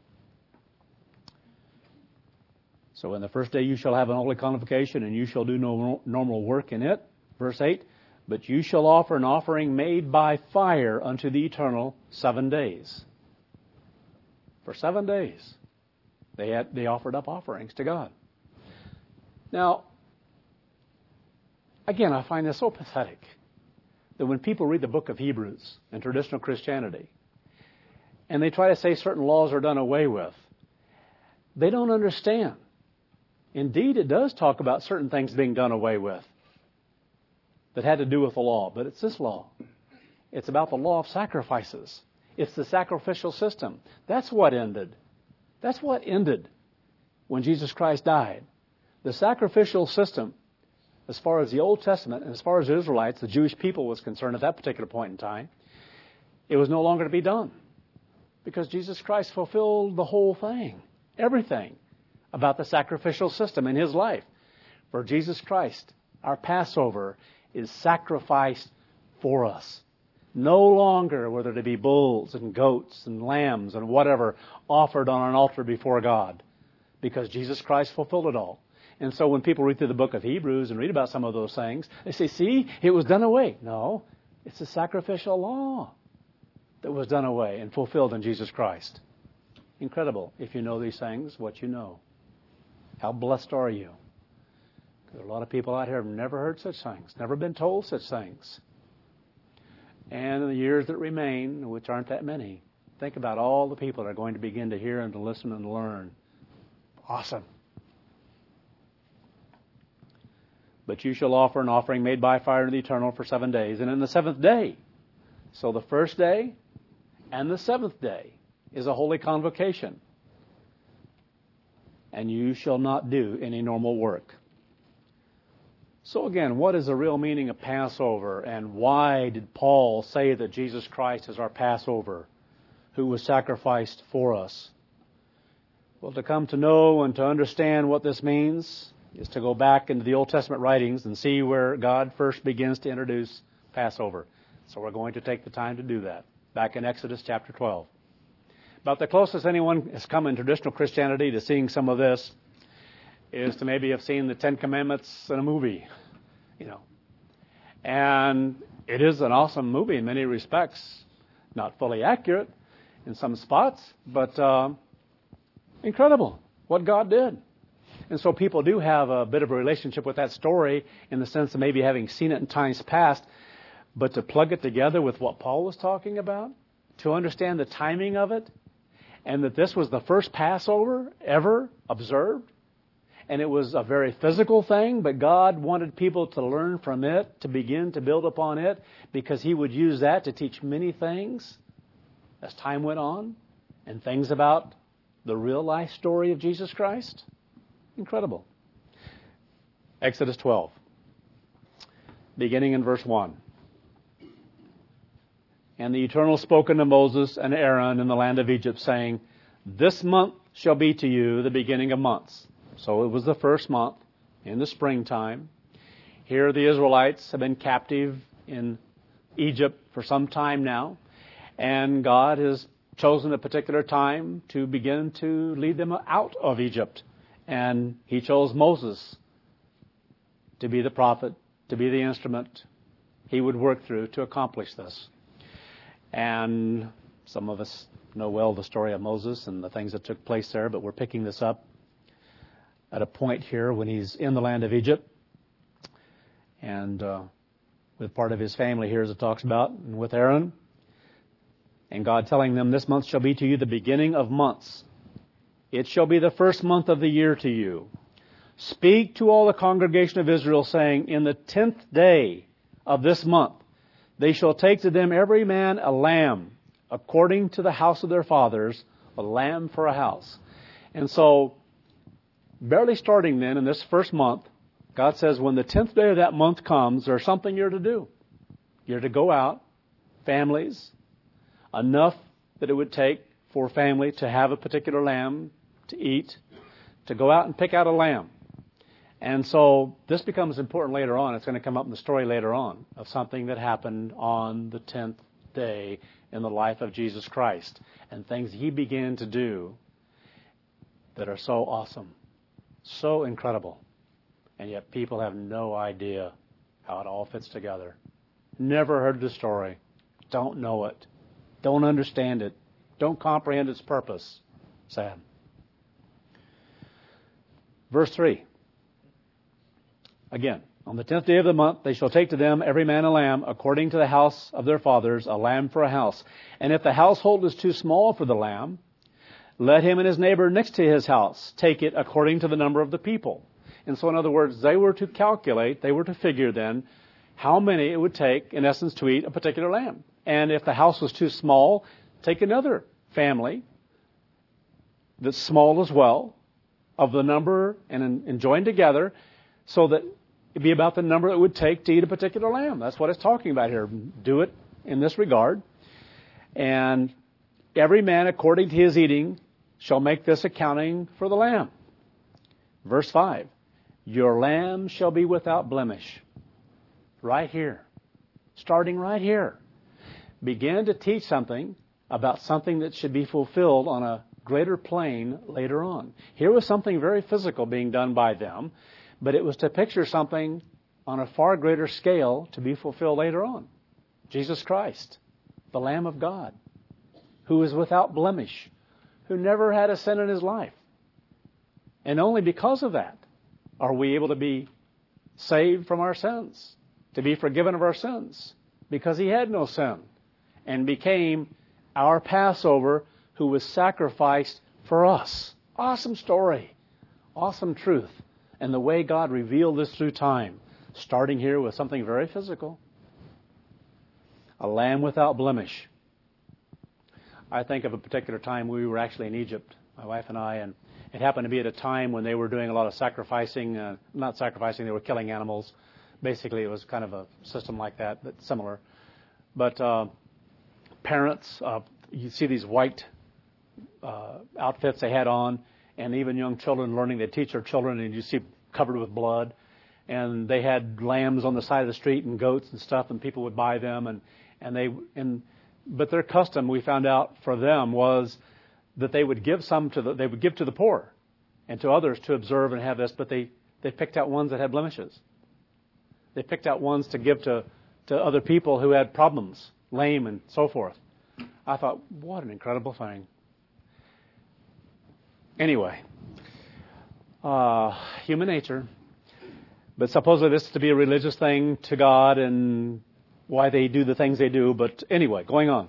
A: So in the first day you shall have an holy convocation, and you shall do no normal work in it. Verse eight, but you shall offer an offering made by fire unto the Eternal seven days. For seven days, they had they offered up offerings to God. Now, again, I find this so pathetic that when people read the book of Hebrews in traditional Christianity, and they try to say certain laws are done away with, they don't understand. Indeed, it does talk about certain things being done away with that had to do with the law, but it's this law. It's about the law of sacrifices. It's the sacrificial system. That's what ended. That's what ended when Jesus Christ died. The sacrificial system, as far as the Old Testament and as far as the Israelites, the Jewish people was concerned at that particular point in time, it was no longer to be done because Jesus Christ fulfilled the whole thing, everything about the sacrificial system in His life. For Jesus Christ, our Passover, is sacrificed for us. No longer were there to be bulls and goats and lambs and whatever offered on an altar before God, because Jesus Christ fulfilled it all. And so when people read through the book of Hebrews and read about some of those things, they say, see, it was done away. No, it's the sacrificial law that was done away and fulfilled in Jesus Christ. Incredible. If you know these things, what you know. How blessed are you? Because a lot of people out here have never heard such things, never been told such things. And in the years that remain, which aren't that many, think about all the people that are going to begin to hear and to listen and to learn. Awesome. But you shall offer an offering made by fire to the Eternal for seven days. And in the seventh day, so the first day and the seventh day is a holy convocation. And you shall not do any normal work. So again, what is the real meaning of Passover, and why did Paul say that Jesus Christ is our Passover, who was sacrificed for us? Well, to come to know and to understand what this means is to go back into the Old Testament writings and see where God first begins to introduce Passover. So we're going to take the time to do that, back in Exodus chapter twelve. About the closest anyone has come in traditional Christianity to seeing some of this is to maybe have seen the Ten Commandments in a movie, you know. And it is an awesome movie in many respects. Not fully accurate in some spots, but uh, incredible what God did. And so people do have a bit of a relationship with that story in the sense of maybe having seen it in times past, but to plug it together with what Paul was talking about, to understand the timing of it, and that this was the first Passover ever observed, and it was a very physical thing, but God wanted people to learn from it, to begin to build upon it, because He would use that to teach many things as time went on, and things about the real life story of Jesus Christ. Incredible. Exodus twelve, beginning in verse one. And the Eternal spoke unto Moses and Aaron in the land of Egypt, saying, this month shall be to you the beginning of months. So it was the first month in the springtime. Here the Israelites have been captive in Egypt for some time now, and God has chosen a particular time to begin to lead them out of Egypt. And He chose Moses to be the prophet, to be the instrument He would work through to accomplish this. And some of us know well the story of Moses and the things that took place there, but we're picking this up at a point here when he's in the land of Egypt, and uh, with part of his family here, as it talks about, and with Aaron, and God telling them, this month shall be to you the beginning of months. It shall be the first month of the year to you. Speak to all the congregation of Israel, saying, in the tenth day of this month, they shall take to them every man a lamb, according to the house of their fathers, a lamb for a house. And so, barely starting then in this first month, God says when the tenth day of that month comes, there's something you're to do. You're to go out, families, enough that it would take for a family to have a particular lamb to eat, to go out and pick out a lamb. And so this becomes important later on. It's going to come up in the story later on of something that happened on the tenth day in the life of Jesus Christ and things he began to do that are so awesome, so incredible. And yet people have no idea how it all fits together. Never heard the story. Don't know it. Don't understand it. Don't comprehend its purpose. Sad. Verse three. Again, on the tenth day of the month, they shall take to them every man a lamb, according to the house of their fathers, a lamb for a house. And if the household is too small for the lamb, let him and his neighbor next to his house take it according to the number of the people. And so, in other words, they were to calculate, they were to figure then how many it would take, in essence, to eat a particular lamb. And if the house was too small, take another family that's small as well, of the number, and, and join together so that it'd be about the number it would take to eat a particular lamb. That's what it's talking about here. Do it in this regard. And every man according to his eating shall make this accounting for the lamb. Verse five. Your lamb shall be without blemish. Right here. Starting right here. Begin to teach something about something that should be fulfilled on a greater plane later on. Here was something very physical being done by them, but it was to picture something on a far greater scale to be fulfilled later on. Jesus Christ, the Lamb of God, who is without blemish, who never had a sin in his life. And only because of that are we able to be saved from our sins, to be forgiven of our sins, because he had no sin and became our Passover, who was sacrificed for us. Awesome story. Awesome truth. And the way God revealed this through time, starting here with something very physical. A lamb without blemish. I think of a particular time we were actually in Egypt, my wife and I, and it happened to be at a time when they were doing a lot of sacrificing, uh, not sacrificing, they were killing animals. Basically, it was kind of a system like that, but similar. But uh, parents, uh, you see these white uh, outfits they had on, and even young children learning, they teach their children, and you see covered with blood. And they had lambs on the side of the street and goats and stuff, and people would buy them. And, and they, and, but their custom, we found out for them, was that they would give some to the, they would give to the poor and to others to observe and have this, but they, they picked out ones that had blemishes. They picked out ones to give to, to other people who had problems, lame and so forth. I thought, what an incredible thing. Anyway, uh, human nature. But supposedly this is to be a religious thing to God and why they do the things they do. But anyway, going on.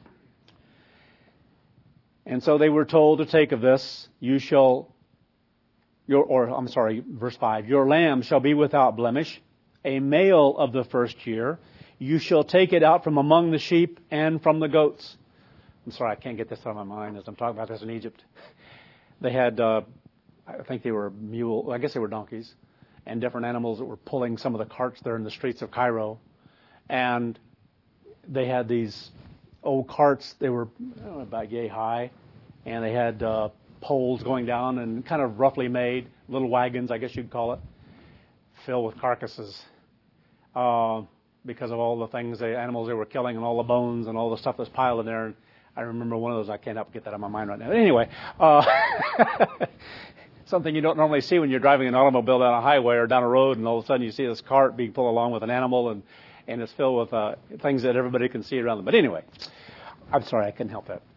A: And so they were told to take of this, you shall, your, or I'm sorry, verse five, your lamb shall be without blemish, a male of the first year. You shall take it out from among the sheep and from the goats. I'm sorry, I can't get this out of my mind as I'm talking about this in Egypt. They had, uh, I think they were mule, I guess they were donkeys, and different animals that were pulling some of the carts there in the streets of Cairo. And they had these old carts, they were I don't know, about yay high, and they had uh, poles going down and kind of roughly made, little wagons, I guess you'd call it, filled with carcasses. Uh, because of all the things, the animals they were killing and all the bones and all the stuff that's piled in there. And I remember one of those, I can't help but get that on my mind right now. But anyway, uh, something you don't normally see when you're driving an automobile down a highway or down a road, and all of a sudden you see this cart being pulled along with an animal, and, and it's filled with uh, things that everybody can see around them. But anyway, I'm sorry, I couldn't help that.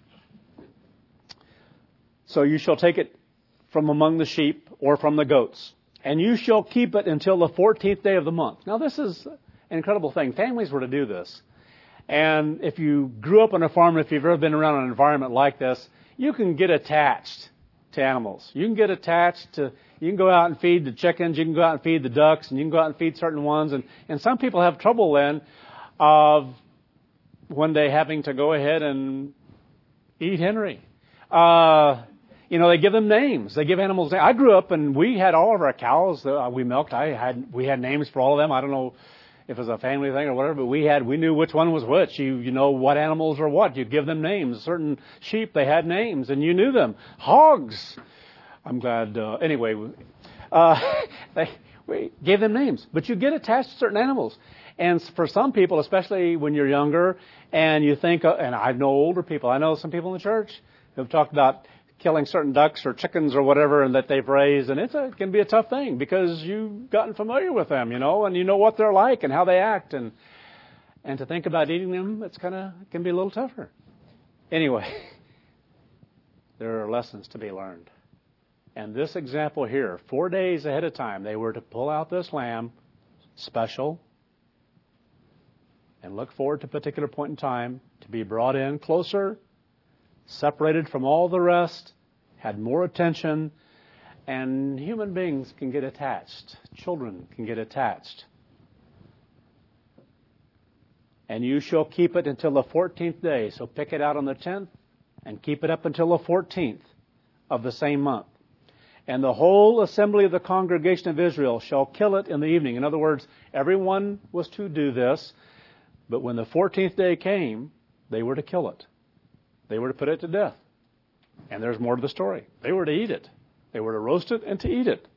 A: So you shall take it from among the sheep or from the goats, and you shall keep it until the fourteenth day of the month. Now this is an incredible thing. Families were to do this. And if you grew up on a farm, if you've ever been around an environment like this, you can get attached to animals. You can get attached to, you can go out and feed the chickens, you can go out and feed the ducks, and you can go out and feed certain ones. And, and some people have trouble then of one day having to go ahead and eat Henry. Uh, you know, they give them names. They give animals names. I grew up and we had all of our cows that we milked. I had, we had names for all of them. I don't know if it was a family thing or whatever, but we had, we knew which one was which. You, you know what animals are what. You'd give them names. Certain sheep, they had names and you knew them. Hogs. I'm glad, uh, anyway, uh, they, we gave them names, but you get attached to certain animals. And for some people, especially when you're younger, and you think, uh, and I know older people, I know some people in the church who've talked about killing certain ducks or chickens or whatever and that they've raised, and it's a, it can be a tough thing because you've gotten familiar with them, you know, and you know what they're like and how they act, and and to think about eating them, it's kind of it can be a little tougher. Anyway, there are lessons to be learned. And this example here, four days ahead of time, they were to pull out this lamb, special, and look forward to a particular point in time to be brought in closer, separated from all the rest, had more attention, and human beings can get attached. Children can get attached. And you shall keep it until the fourteenth day. So pick it out on the tenth and keep it up until the fourteenth of the same month. And the whole assembly of the congregation of Israel shall kill it in the evening. In other words, everyone was to do this, but when the fourteenth day came, they were to kill it. They were to put it to death. And there's more to the story. They were to eat it. They were to roast it and to eat it.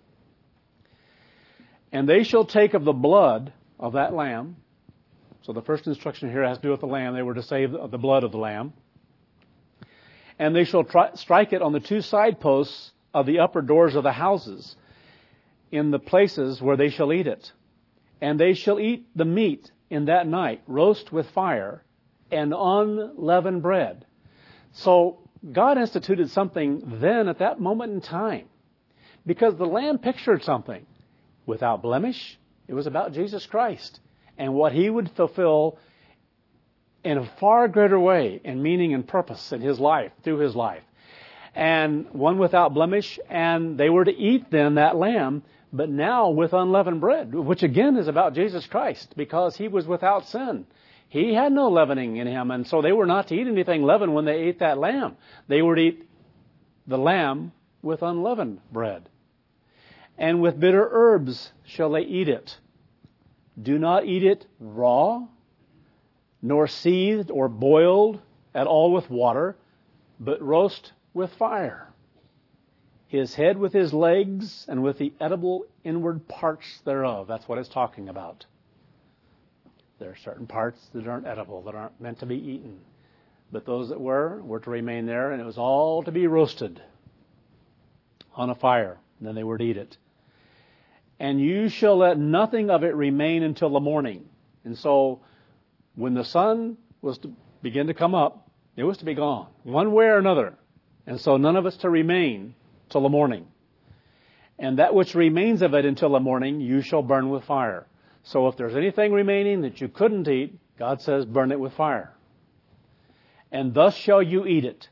A: And they shall take of the blood of that lamb. So the first instruction here has to do with the lamb. They were to save the blood of the lamb. And they shall try, strike it on the two side posts of the upper doors of the houses, in the places where they shall eat it. And they shall eat the meat in that night, roast with fire, and unleavened bread. So God instituted something then at that moment in time, because the lamb pictured something without blemish. It was about Jesus Christ and what He would fulfill in a far greater way in meaning and purpose in His life, through His life. And one without blemish, and they were to eat then that lamb, but now with unleavened bread, which again is about Jesus Christ, because He was without sin. He had no leavening in Him, and so they were not to eat anything leavened when they ate that lamb. They were to eat the lamb with unleavened bread. And with bitter herbs shall they eat it. Do not eat it raw, nor seethed or boiled at all with water, but roast with fire. His head with his legs, and with the edible inward parts thereof. That's what it's talking about. There are certain parts that aren't edible, that aren't meant to be eaten. But those that were, were to remain there, and it was all to be roasted on a fire. And then they were to eat it. And you shall let nothing of it remain until the morning. And so, when the sun was to begin to come up, it was to be gone, one way or another. And so none of it's to remain till the morning. And that which remains of it until the morning, you shall burn with fire. So if there's anything remaining that you couldn't eat, God says, burn it with fire. And thus shall you eat it,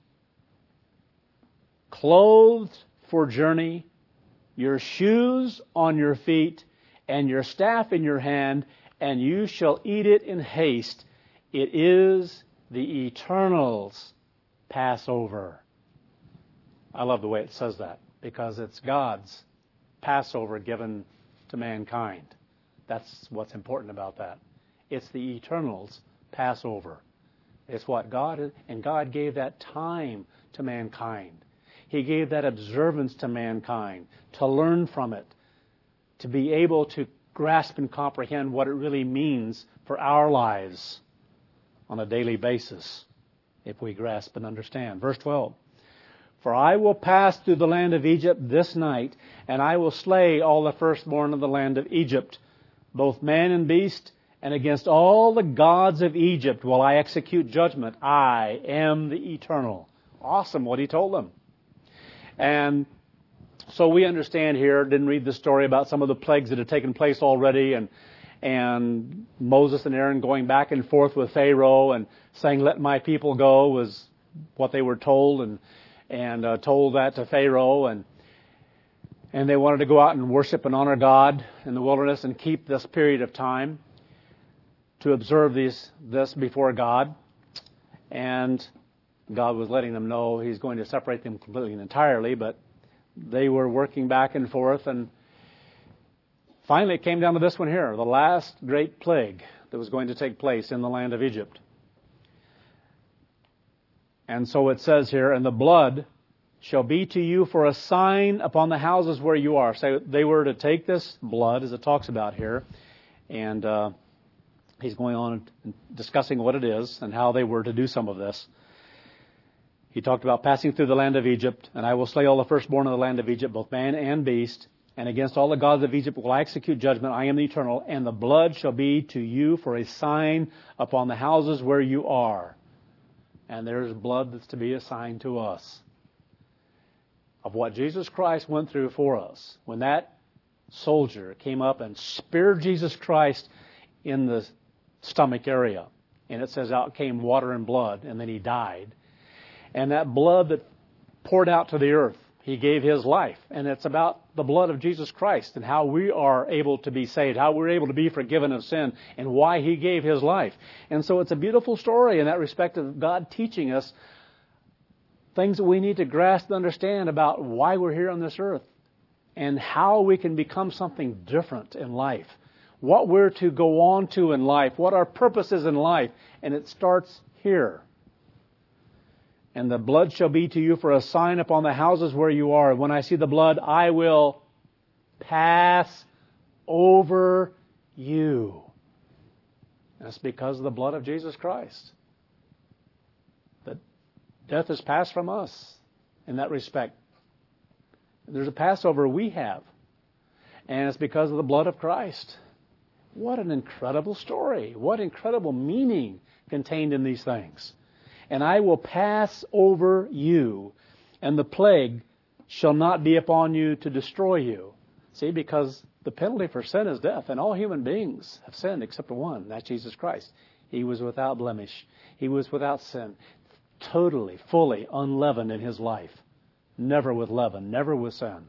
A: clothed for journey, your shoes on your feet, and your staff in your hand, and you shall eat it in haste. It is the Eternal's Passover. I love the way it says that, because it's God's Passover given to mankind. That's what's important about that. It's the Eternal's Passover. It's what God, and God gave that time to mankind. He gave that observance to mankind to learn from it, to be able to grasp and comprehend what it really means for our lives on a daily basis, if we grasp and understand. Verse twelve. For I will pass through the land of Egypt this night, and I will slay all the firstborn of the land of Egypt, both man and beast, and against all the gods of Egypt will I execute judgment. I am the Eternal. Awesome what He told them. And so we understand here, didn't read the story about some of the plagues that had taken place already, and and Moses and Aaron going back and forth with Pharaoh and saying, let my people go, was what they were told, and and uh, told that to Pharaoh, and and they wanted to go out and worship and honor God in the wilderness and keep this period of time to observe these this before God. And God was letting them know He's going to separate them completely and entirely, but they were working back and forth, and finally it came down to this one here, the last great plague that was going to take place in the land of Egypt. And so it says here, and the blood shall be to you for a sign upon the houses where you are. So they were to take this blood, as it talks about here, and uh, he's going on and discussing what it is and how they were to do some of this. He talked about passing through the land of Egypt, and I will slay all the firstborn of the land of Egypt, both man and beast, and against all the gods of Egypt will I execute judgment. I am the Eternal, and the blood shall be to you for a sign upon the houses where you are. And there's blood that's to be a sign to us of what Jesus Christ went through for us. When that soldier came up and speared Jesus Christ in the stomach area, and it says out came water and blood, and then he died. And that blood that poured out to the earth, he gave his life. And it's about the blood of Jesus Christ and how we are able to be saved, how we're able to be forgiven of sin, and why he gave his life. And so it's a beautiful story in that respect of God teaching us things that we need to grasp and understand about why we're here on this earth and how we can become something different in life, what we're to go on to in life, what our purpose is in life. And it starts here. And the blood shall be to you for a sign upon the houses where you are. When I see the blood, I will pass over you. That's because of the blood of Jesus Christ. That death is passed from us in that respect. There's a Passover we have. And it's because of the blood of Christ. What an incredible story. What incredible meaning contained in these things. And I will pass over you, and the plague shall not be upon you to destroy you. See, because the penalty for sin is death, and all human beings have sinned except one, that's Jesus Christ. He was without blemish. He was without sin, totally, fully unleavened in his life. Never with leaven, never with sin.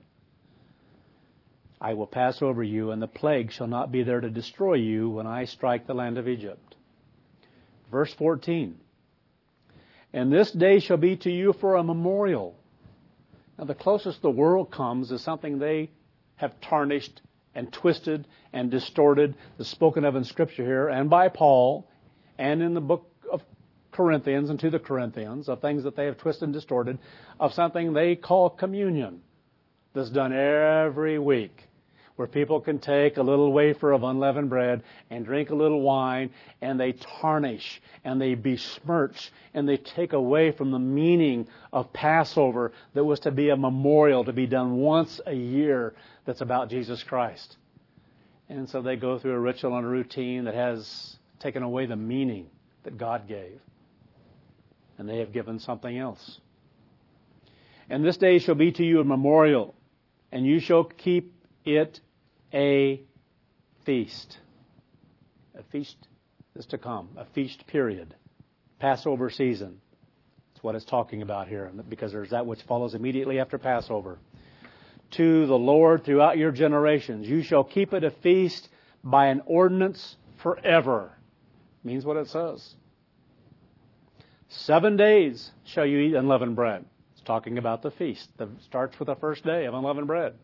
A: I will pass over you, and the plague shall not be there to destroy you when I strike the land of Egypt. Verse fourteen. And this day shall be to you for a memorial. Now, the closest the world comes is something they have tarnished and twisted and distorted, that's spoken of in Scripture here, and by Paul, and in the book of Corinthians, and to the Corinthians, of things that they have twisted and distorted, of something they call communion, that's done every week, where people can take a little wafer of unleavened bread and drink a little wine, and they tarnish, and they besmirch, and they take away from the meaning of Passover that was to be a memorial, to be done once a year, that's about Jesus Christ. And so they go through a ritual and a routine that has taken away the meaning that God gave. And they have given something else. And this day shall be to you a memorial, and you shall keep it a feast. A feast is to come. A feast period. Passover season. That's what it's talking about here, because there's that which follows immediately after Passover. To the Lord throughout your generations. You shall keep it a feast by an ordinance forever. Means what it says. Seven days shall you eat unleavened bread. It's talking about the feast. It starts with the first day of unleavened bread.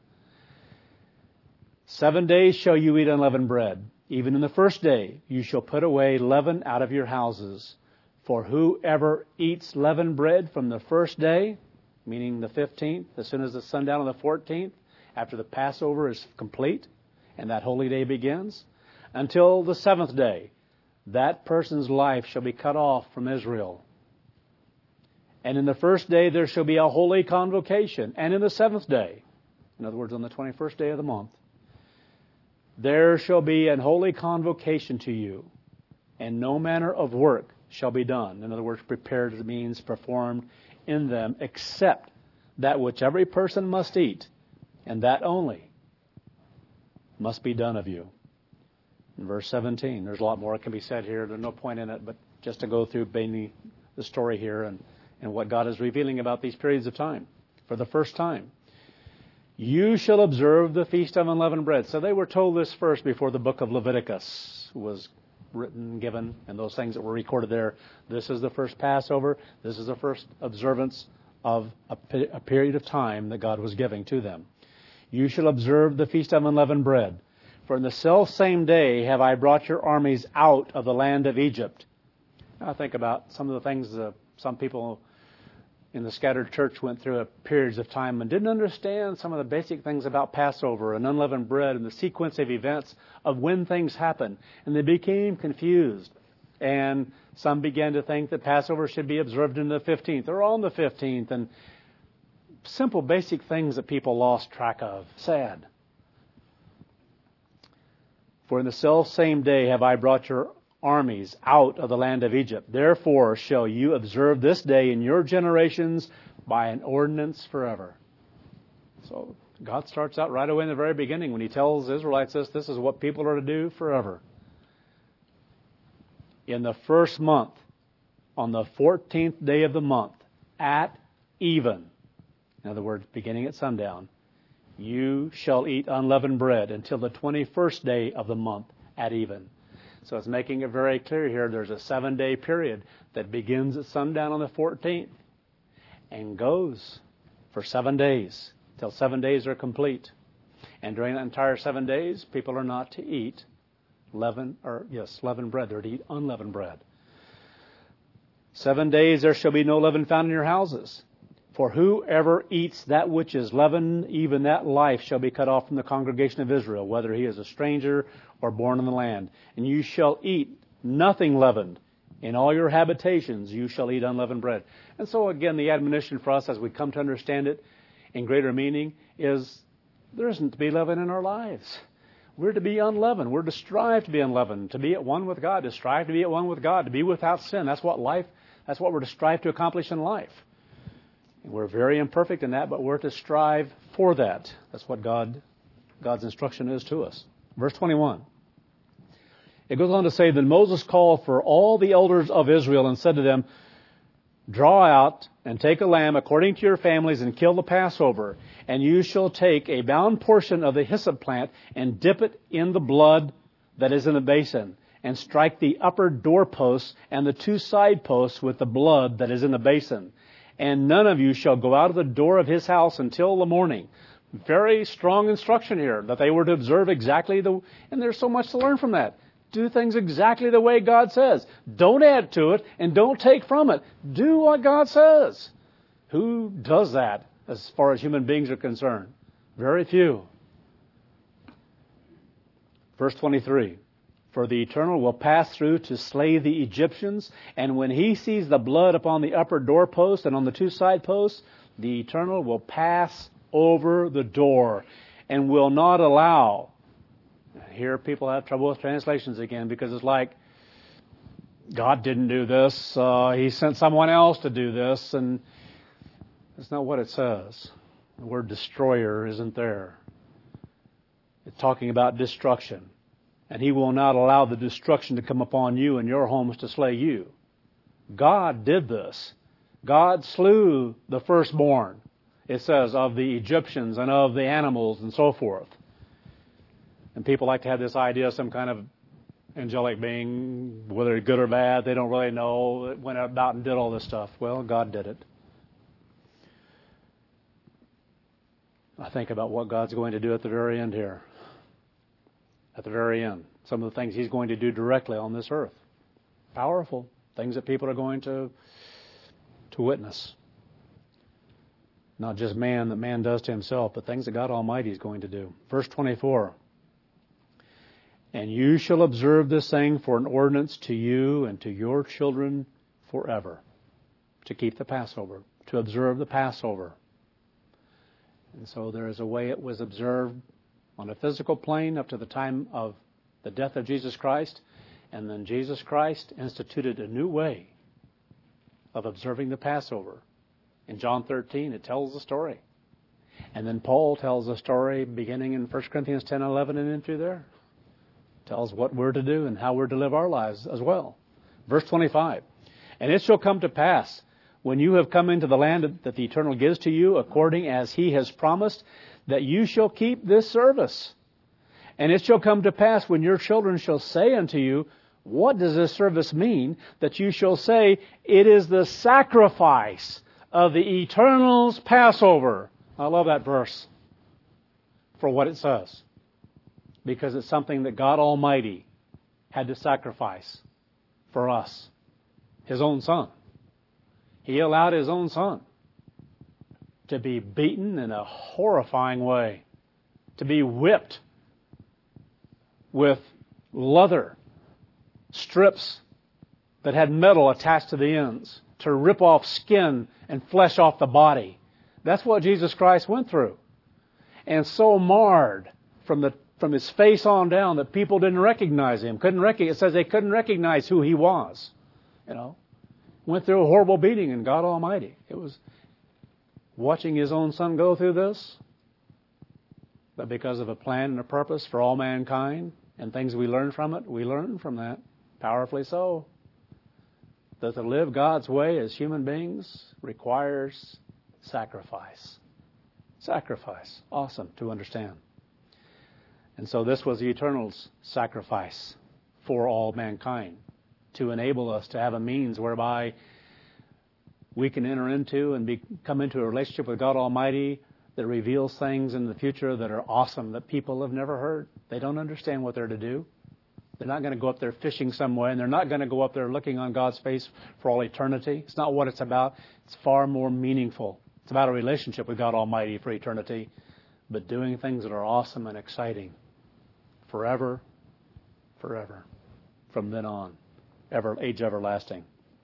A: Seven days shall you eat unleavened bread. Even in the first day you shall put away leaven out of your houses. For whoever eats leavened bread from the first day, meaning the fifteenth, as soon as the sundown on the fourteenth, after the Passover is complete and that holy day begins, until the seventh day, that person's life shall be cut off from Israel. And in the first day there shall be a holy convocation. And in the seventh day, in other words, on the twenty-first day of the month, there shall be an holy convocation to you, and no manner of work shall be done. In other words, prepared means performed in them, except that which every person must eat, and that only must be done of you. In verse seventeen, there's a lot more that can be said here. There's no point in it, but just to go through mainly the story here and, and what God is revealing about these periods of time for the first time. You shall observe the Feast of Unleavened Bread. So they were told this first before the book of Leviticus was written, given, and those things that were recorded there. This is the first Passover. This is the first observance of a, a period of time that God was giving to them. You shall observe the Feast of Unleavened Bread. For in the selfsame day have I brought your armies out of the land of Egypt. Now think about some of the things uh, some people in the scattered church went through a periods of time and didn't understand some of the basic things about Passover and unleavened bread and the sequence of events of when things happen. And they became confused. And some began to think that Passover should be observed in the fifteenth or on the fifteenth. And simple basic things that people lost track of. Sad. For in the selfsame day have I brought your armies out of the land of Egypt. Therefore shall you observe this day in your generations by an ordinance forever. So God starts out right away in the very beginning when He tells the Israelites this, this is what people are to do forever. In the first month, on the fourteenth day of the month, at even, in other words, beginning at sundown, you shall eat unleavened bread until the twenty-first day of the month at even. So it's making it very clear here there's a seven-day period that begins at sundown on the fourteenth and goes for seven days till seven days are complete. And during that entire seven days, people are not to eat leaven, or yes, leavened bread. They're to eat unleavened bread. Seven days there shall be no leaven found in your houses. For whoever eats that which is leavened, even that life shall be cut off from the congregation of Israel, whether he is a stranger or born in the land. And you shall eat nothing leavened. In all your habitations you shall eat unleavened bread. And so again, the admonition for us as we come to understand it in greater meaning is there isn't to be leaven in our lives. We're to be unleavened. We're to strive to be unleavened, to be at one with God, to strive to be at one with God, to be without sin. That's what life, that's what we're to strive to accomplish in life. And we're very imperfect in that, but we're to strive for that. That's what God, God's instruction is to us. Verse twenty-one. It goes on to say, Then Moses called for all the elders of Israel and said to them, Draw out and take a lamb according to your families and kill the Passover. And you shall take a bound portion of the hyssop plant and dip it in the blood that is in the basin, and strike the upper doorposts and the two side posts with the blood that is in the basin. And none of you shall go out of the door of his house until the morning. Very strong instruction here that they were to observe exactly the, and there's so much to learn from that. Do things exactly the way God says. Don't add to it and don't take from it. Do what God says. Who does that as far as human beings are concerned? Very few. Verse twenty-three. For the Eternal will pass through to slay the Egyptians, and when he sees the blood upon the upper doorpost and on the two side posts, the Eternal will pass over the door and will not allow. Here people have trouble with translations again because it's like, God didn't do this, uh, He sent someone else to do this, and that's not what it says. The word destroyer isn't there. It's talking about destruction. And He will not allow the destruction to come upon you and your homes to slay you. God did this. God slew the firstborn, it says, of the Egyptians and of the animals and so forth. And people like to have this idea of some kind of angelic being, whether it's good or bad, they don't really know, that went about and did all this stuff. Well, God did it. I think about what God's going to do at the very end here. At the very end. Some of the things He's going to do directly on this earth. Powerful. Things that people are going to, to witness. Not just man that man does to himself, but things that God Almighty is going to do. Verse twenty-four. And you shall observe this thing for an ordinance to you and to your children forever. To keep the Passover. To observe the Passover. And so there is a way it was observed on a physical plane up to the time of the death of Jesus Christ. And then Jesus Christ instituted a new way of observing the Passover. In John thirteen, it tells the story. And then Paul tells the story beginning in First Corinthians ten, eleven and in through there. Tells what we're to do and how we're to live our lives as well. Verse twenty-five. And it shall come to pass, when you have come into the land that the Eternal gives to you, according as He has promised, that you shall keep this service. And it shall come to pass, when your children shall say unto you, What does this service mean? That you shall say, It is the sacrifice of the Eternal's Passover. I love that verse for what it says. Because it's something that God Almighty had to sacrifice for us. His own Son. He allowed His own Son to be beaten in a horrifying way, to be whipped with leather strips that had metal attached to the ends, to rip off skin and flesh off the body. That's what Jesus Christ went through. And so marred from the from his face on down that people didn't recognize him. Couldn't rec- it says they couldn't recognize who he was. You know, went through a horrible beating, and God Almighty. It was watching his own Son go through this, but because of a plan and a purpose for all mankind and things we learn from it, we learn from that, powerfully so, that to live God's way as human beings requires sacrifice. Sacrifice. Awesome to understand. And so this was the Eternal's sacrifice for all mankind, to enable us to have a means whereby we can enter into and be, come into a relationship with God Almighty that reveals things in the future that are awesome, that people have never heard. They don't understand what they're to do. They're not going to go up there fishing some way, and they're not going to go up there looking on God's face for all eternity. It's not what it's about. It's far more meaningful. It's about a relationship with God Almighty for eternity, but doing things that are awesome and exciting forever, forever, from then on, ever, age everlasting.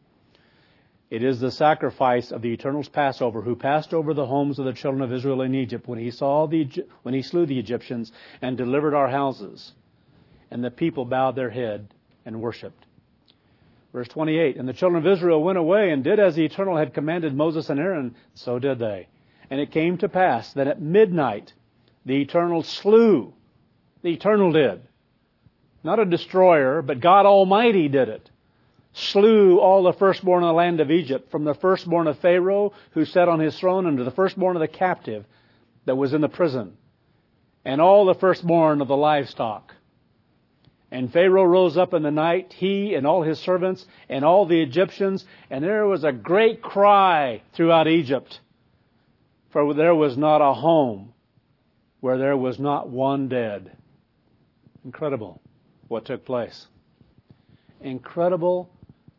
A: It is the sacrifice of the Eternal's Passover, who passed over the homes of the children of Israel in Egypt when he saw the when he slew the Egyptians and delivered our houses. And the people bowed their head and worshipped. Verse twenty-eight, and the children of Israel went away and did as the Eternal had commanded Moses and Aaron, so did they. And it came to pass that at midnight the Eternal slew, the Eternal did, not a destroyer, but God Almighty did it, slew all the firstborn of the land of Egypt, from the firstborn of Pharaoh who sat on his throne, and to the firstborn of the captive that was in the prison, and all the firstborn of the livestock. And Pharaoh rose up in the night, he and all his servants and all the Egyptians, and there was a great cry throughout Egypt, for there was not a home where there was not one dead. Incredible what took place. Incredible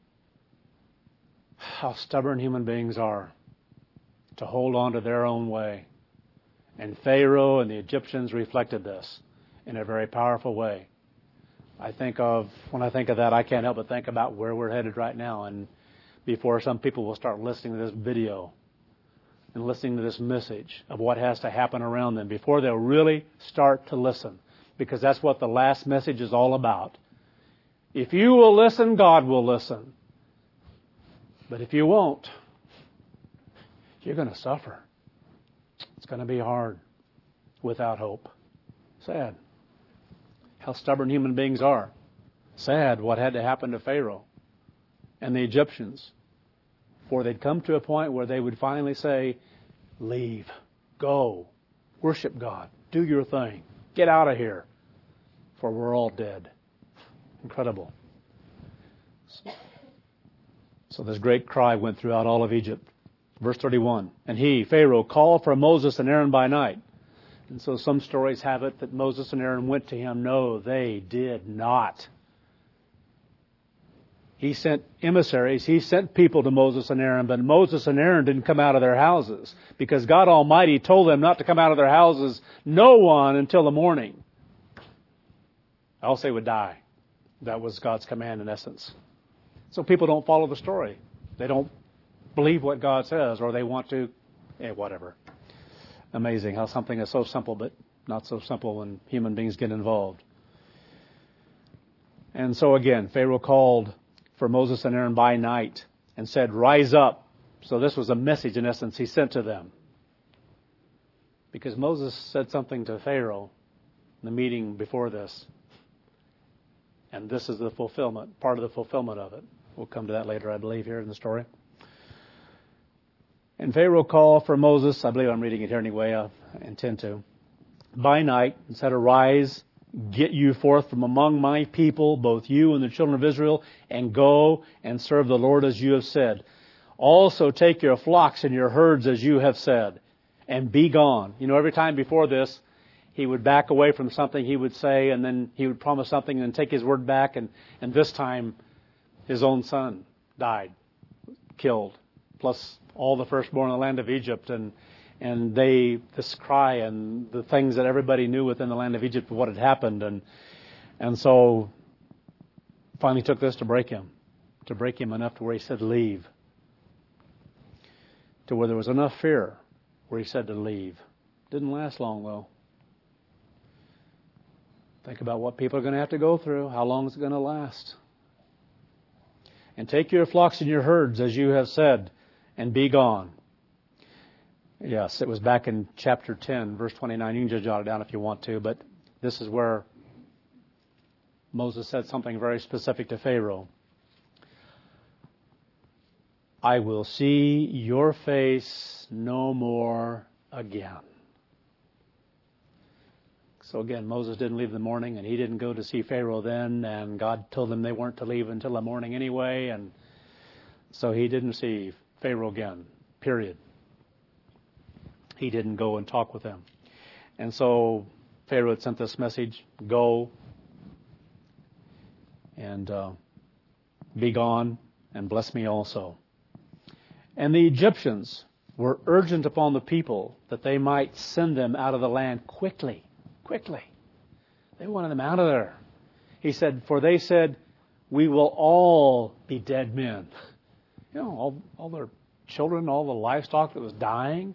A: how stubborn human beings are to hold on to their own way. And Pharaoh and the Egyptians reflected this in a very powerful way. I think of, when I think of that, I can't help but think about where we're headed right now. And before some people will start listening to this video and listening to this message of what has to happen around them, before they'll really start to listen, because that's what the last message is all about. If you will listen, God will listen. But if you won't, you're going to suffer. It's going to be hard without hope. Sad. How stubborn human beings are. Sad what had to happen to Pharaoh and the Egyptians, for they'd come to a point where they would finally say, leave, go, worship God, do your thing, get out of here, for we're all dead. Incredible. So, so this great cry went throughout all of Egypt. Verse thirty-one, and he, Pharaoh, called for Moses and Aaron by night. And so some stories have it that Moses and Aaron went to him. No, they did not. He sent emissaries. He sent people to Moses and Aaron, but Moses and Aaron didn't come out of their houses because God Almighty told them not to come out of their houses, no one, until the morning. Else they would die. That was God's command in essence. So people don't follow the story. They don't believe what God says, or they want to, eh, whatever. Amazing how something is so simple, but not so simple when human beings get involved. And so again, Pharaoh called for Moses and Aaron by night and said, rise up. So this was a message, in essence, he sent to them. Because Moses said something to Pharaoh in the meeting before this. And this is the fulfillment, part of the fulfillment of it. We'll come to that later, I believe, here in the story. And Pharaoh called for Moses, I believe I'm reading it here anyway, I intend to, by night, and said, arise, get you forth from among my people, both you and the children of Israel, and go and serve the Lord as you have said. Also take your flocks and your herds as you have said, and be gone. You know, every time before this, he would back away from something he would say, and then he would promise something and then take his word back, and, and this time his own son died, killed, plus all the firstborn in the land of Egypt, and and they, this cry and the things that everybody knew within the land of Egypt of what had happened. And, and so finally took this to break him, to break him enough to where he said, leave. To where there was enough fear where he said to leave. Didn't last long, though. Think about what people are going to have to go through. How long is it going to last? And take your flocks and your herds, as you have said, and be gone. Yes, it was back in chapter ten, verse twenty-nine. You can just jot it down if you want to, but this is where Moses said something very specific to Pharaoh. I will see your face no more again. So again, Moses didn't leave in the morning, and he didn't go to see Pharaoh then, and God told them they weren't to leave until the morning anyway, and so he didn't see Pharaoh again, period. He didn't go and talk with them. And so Pharaoh had sent this message, go and uh, be gone and bless me also. And the Egyptians were urgent upon the people that they might send them out of the land quickly. Quickly. They wanted them out of there. He said, for they said, we will all be dead men. You know, all, all their children, all the livestock that was dying.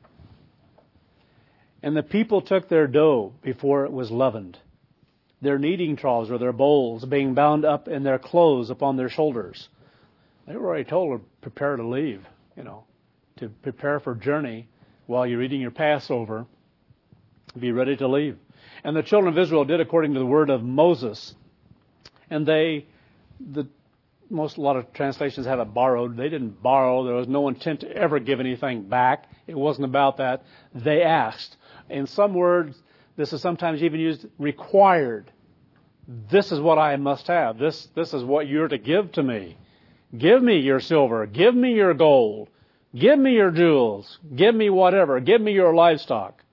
A: And the people took their dough before it was leavened, their kneading troughs or their bowls being bound up in their clothes upon their shoulders. They were already told to prepare to leave, you know, to prepare for journey while you're eating your Passover. Be ready to leave. And the children of Israel did according to the word of Moses. And they, the most, a lot of translations have it borrowed. They didn't borrow. There was no intent to ever give anything back. It wasn't about that. They asked. In some words, this is sometimes even used required. This is what I must have. This, this is what you're to give to me. Give me your silver. Give me your gold. Give me your jewels. Give me whatever. Give me your livestock.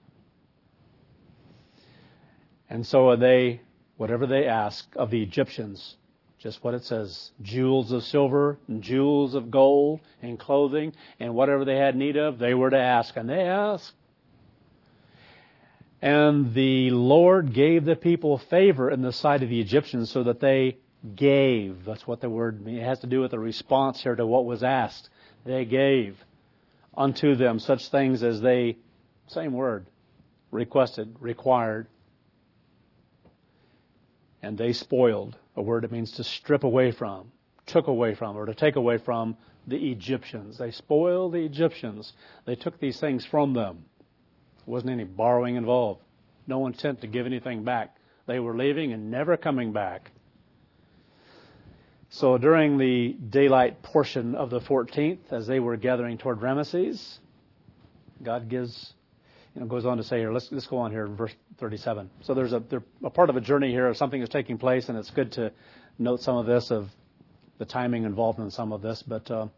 A: And so they, whatever they ask of the Egyptians, just what it says, jewels of silver and jewels of gold and clothing and whatever they had need of, they were to ask. And they asked. And the Lord gave the people favor in the sight of the Egyptians so that they gave. That's what the word means. It has to do with the response here to what was asked. They gave unto them such things as they, same word, requested, required. And they spoiled, a word that means to strip away from, took away from, or to take away from the Egyptians. They spoiled the Egyptians. They took these things from them. There wasn't any borrowing involved. No intent to give anything back. They were leaving and never coming back. So during the daylight portion of the fourteenth, as they were gathering toward Ramesses, God gives, you know, goes on to say here, let's, let's go on here in verse thirty-seven. So there's a, there's a part of a journey here of something that's taking place, and it's good to note some of this, of the timing involved in some of this. But uh,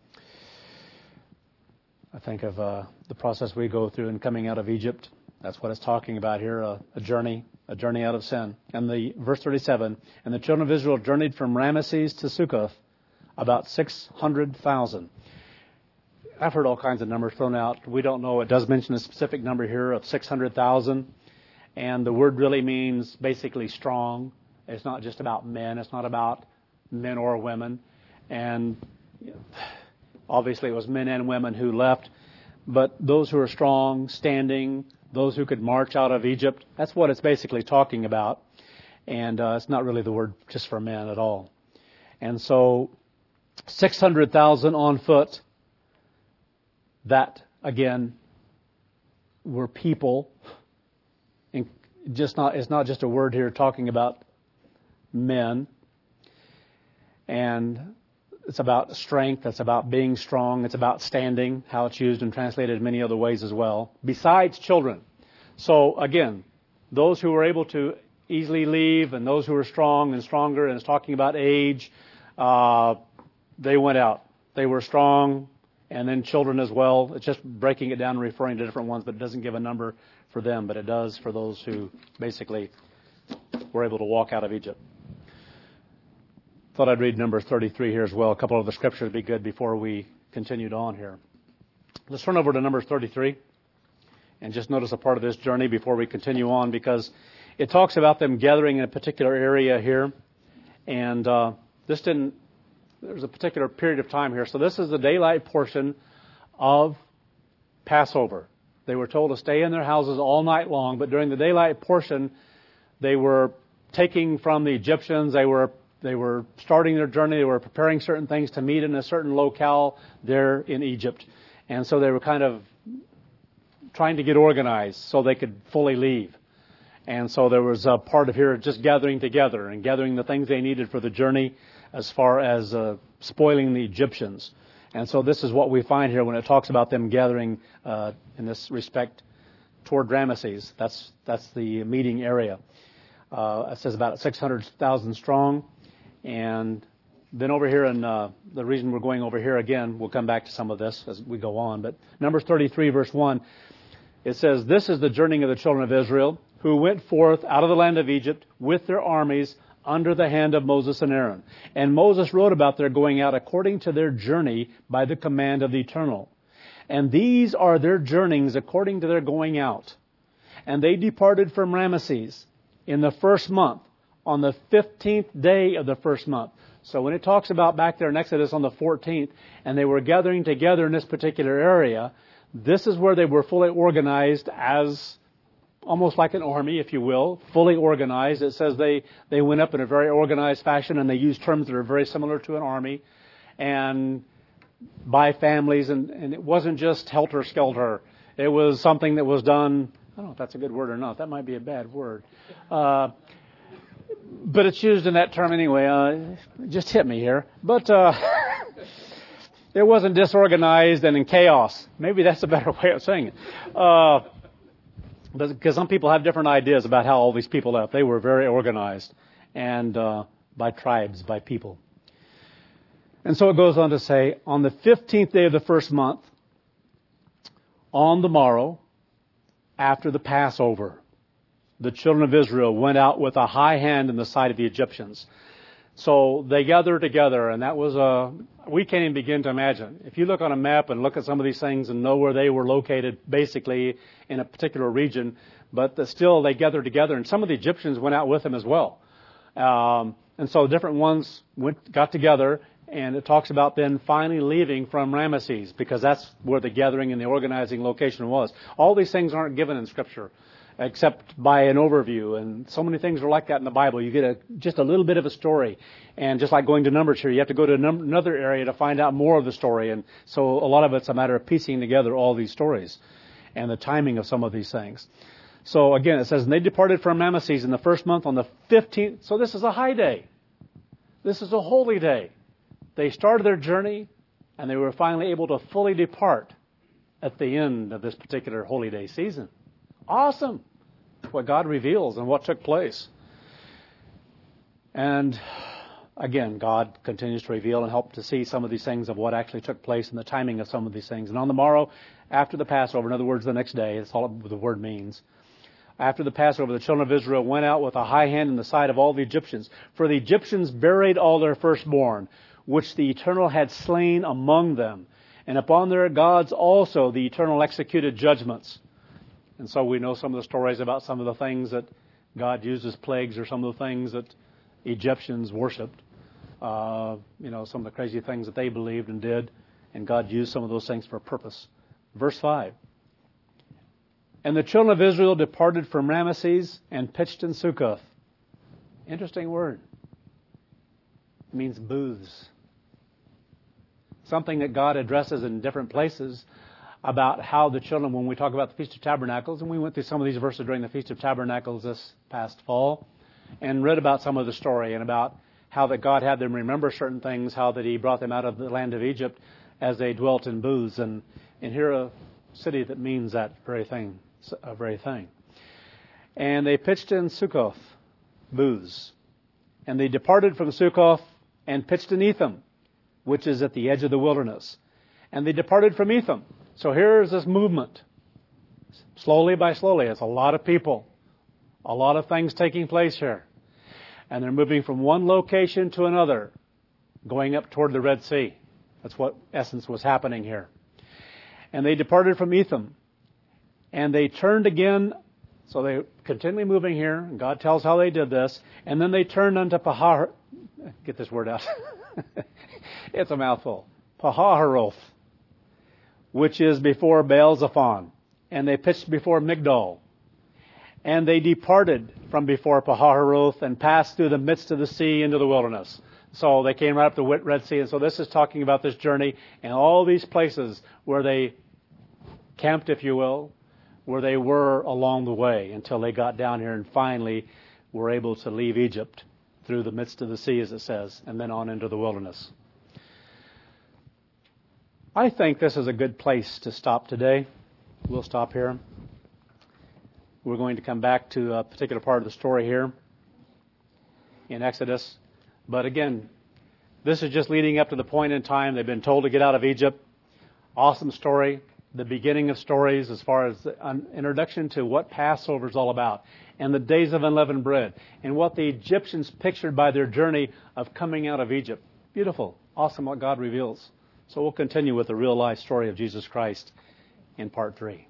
A: I think of uh, the process we go through in coming out of Egypt. That's what it's talking about here, a, a journey, a journey out of sin. And the verse thirty-seven, and the children of Israel journeyed from Ramesses to Succoth, about six hundred thousand. I've heard all kinds of numbers thrown out. We don't know. It does mention a specific number here of six hundred thousand. And the word really means basically strong. It's not just about men. It's not about men or women. And you know, obviously it was men and women who left. But those who are strong, standing, those who could march out of Egypt, that's what it's basically talking about. And uh, it's not really the word just for men at all. And so six hundred thousand on foot. That, again, were people. And just not, it's not just a word here talking about men. And it's about strength. It's about being strong. It's about standing, how it's used and translated in many other ways as well, besides children. So, again, those who were able to easily leave and those who were strong and stronger, and it's talking about age, uh, they went out. They were strong, and then children as well. It's just breaking it down and referring to different ones, but it doesn't give a number for them, but it does for those who basically were able to walk out of Egypt. Thought I'd read number thirty-three here as well. A couple of the scriptures would be good before we continued on here. Let's turn over to Numbers thirty-three. and just notice a part of this journey before we continue on, because it talks about them gathering in a particular area here. And uh, this didn't, there's a particular period of time here. So this is the daylight portion of Passover. They were told to stay in their houses all night long, but during the daylight portion, they were taking from the Egyptians. They were they were starting their journey. They were preparing certain things to meet in a certain locale there in Egypt. And so they were kind of trying to get organized so they could fully leave. And so there was a part of here just gathering together and gathering the things they needed for the journey as far as uh, spoiling the Egyptians. And so this is what we find here when it talks about them gathering uh, in this respect toward Ramesses. That's that's the meeting area. Uh, it says about six hundred thousand strong. And then over here, and uh, the reason we're going over here again, we'll come back to some of this as we go on. But Numbers thirty-three, verse one, it says, "This is the journey of the children of Israel, who went forth out of the land of Egypt with their armies under the hand of Moses and Aaron. And Moses wrote about their going out according to their journey by the command of the Eternal. And these are their journeyings according to their going out. And they departed from Ramesses in the first month, on the fifteenth day of the first month." So when it talks about back there in Exodus on the fourteenth, and they were gathering together in this particular area, this is where they were fully organized as almost like an army, if you will, fully organized. It says they, they went up in a very organized fashion, and they used terms that are very similar to an army, and by families, and, and it wasn't just helter-skelter. It was something that was done, I don't know if that's a good word or not. That might be a bad word. Uh, but it's used in that term anyway. Uh, just hit me here. But uh, it wasn't disorganized and in chaos. Maybe that's a better way of saying it. Uh, Because some people have different ideas about how all these people left. They were very organized, and uh, by tribes, by people. And so it goes on to say, on the fifteenth day of the first month, on the morrow, after the Passover, the children of Israel went out with a high hand in the sight of the Egyptians. So they gathered together, and that was a, we can't even begin to imagine. If you look on a map and look at some of these things and know where they were located, basically in a particular region, but the, still they gathered together, and some of the Egyptians went out with them as well. Um, and so different ones went, got together, and it talks about then finally leaving from Ramesses, because that's where the gathering and the organizing location was. All these things aren't given in Scripture, except by an overview. And so many things are like that in the Bible. You get a, just a little bit of a story. And just like going to Numbers here, you have to go to num- another area to find out more of the story. And so a lot of it's a matter of piecing together all these stories and the timing of some of these things. So again, it says, and they departed from Ramesses in the first month on the fifteenth. So this is a high day. This is a holy day. They started their journey, and they were finally able to fully depart at the end of this particular holy day season. Awesome. What God reveals and what took place. And again, God continues to reveal and help to see some of these things of what actually took place and the timing of some of these things. And on the morrow, after the Passover, in other words, the next day, that's all the word means. After the Passover, the children of Israel went out with a high hand in the sight of all the Egyptians. For the Egyptians buried all their firstborn, which the Eternal had slain among them. And upon their gods also the Eternal executed judgments. And so we know some of the stories about some of the things that God used as plagues, or some of the things that Egyptians worshipped. Uh, you know, some of the crazy things that they believed and did. And God used some of those things for a purpose. Verse five. And the children of Israel departed from Ramesses and pitched in Succoth. Interesting word. It means booths. Something that God addresses in different places about how the children, when we talk about the Feast of Tabernacles, and we went through some of these verses during the Feast of Tabernacles this past fall, and read about some of the story, and about how that God had them remember certain things, how that He brought them out of the land of Egypt as they dwelt in booths, and, and here a city that means that very thing, a very thing. And they pitched in Succoth, booths. And they departed from Succoth and pitched in Etham, which is at the edge of the wilderness. And they departed from Etham. So here's this movement. Slowly by slowly. It's a lot of people. A lot of things taking place here. And they're moving from one location to another, going up toward the Red Sea. That's what, essence, was happening here. And they departed from Etham And they turned again, so they continually moving here, and God tells how they did this, and then they turned unto Pahar, get this word out, it's a mouthful, Pahaharoth, which is before Baal-zephon, and they pitched before Migdol. And they departed from before Pahaharoth and passed through the midst of the sea into the wilderness. So they came right up to the Red Sea, and so this is talking about this journey and all these places where they camped, if you will, where they were along the way until they got down here and finally were able to leave Egypt through the midst of the sea, as it says, and then on into the wilderness. I think this is a good place to stop today. We'll stop here. We're going to come back to a particular part of the story here in Exodus. But again, this is just leading up to the point in time they've been told to get out of Egypt. Awesome story. The beginning of stories as far as an introduction to what Passover is all about and the days of unleavened bread and what the Egyptians pictured by their journey of coming out of Egypt. Beautiful. Awesome what God reveals. So we'll continue with the real life story of Jesus Christ in part three.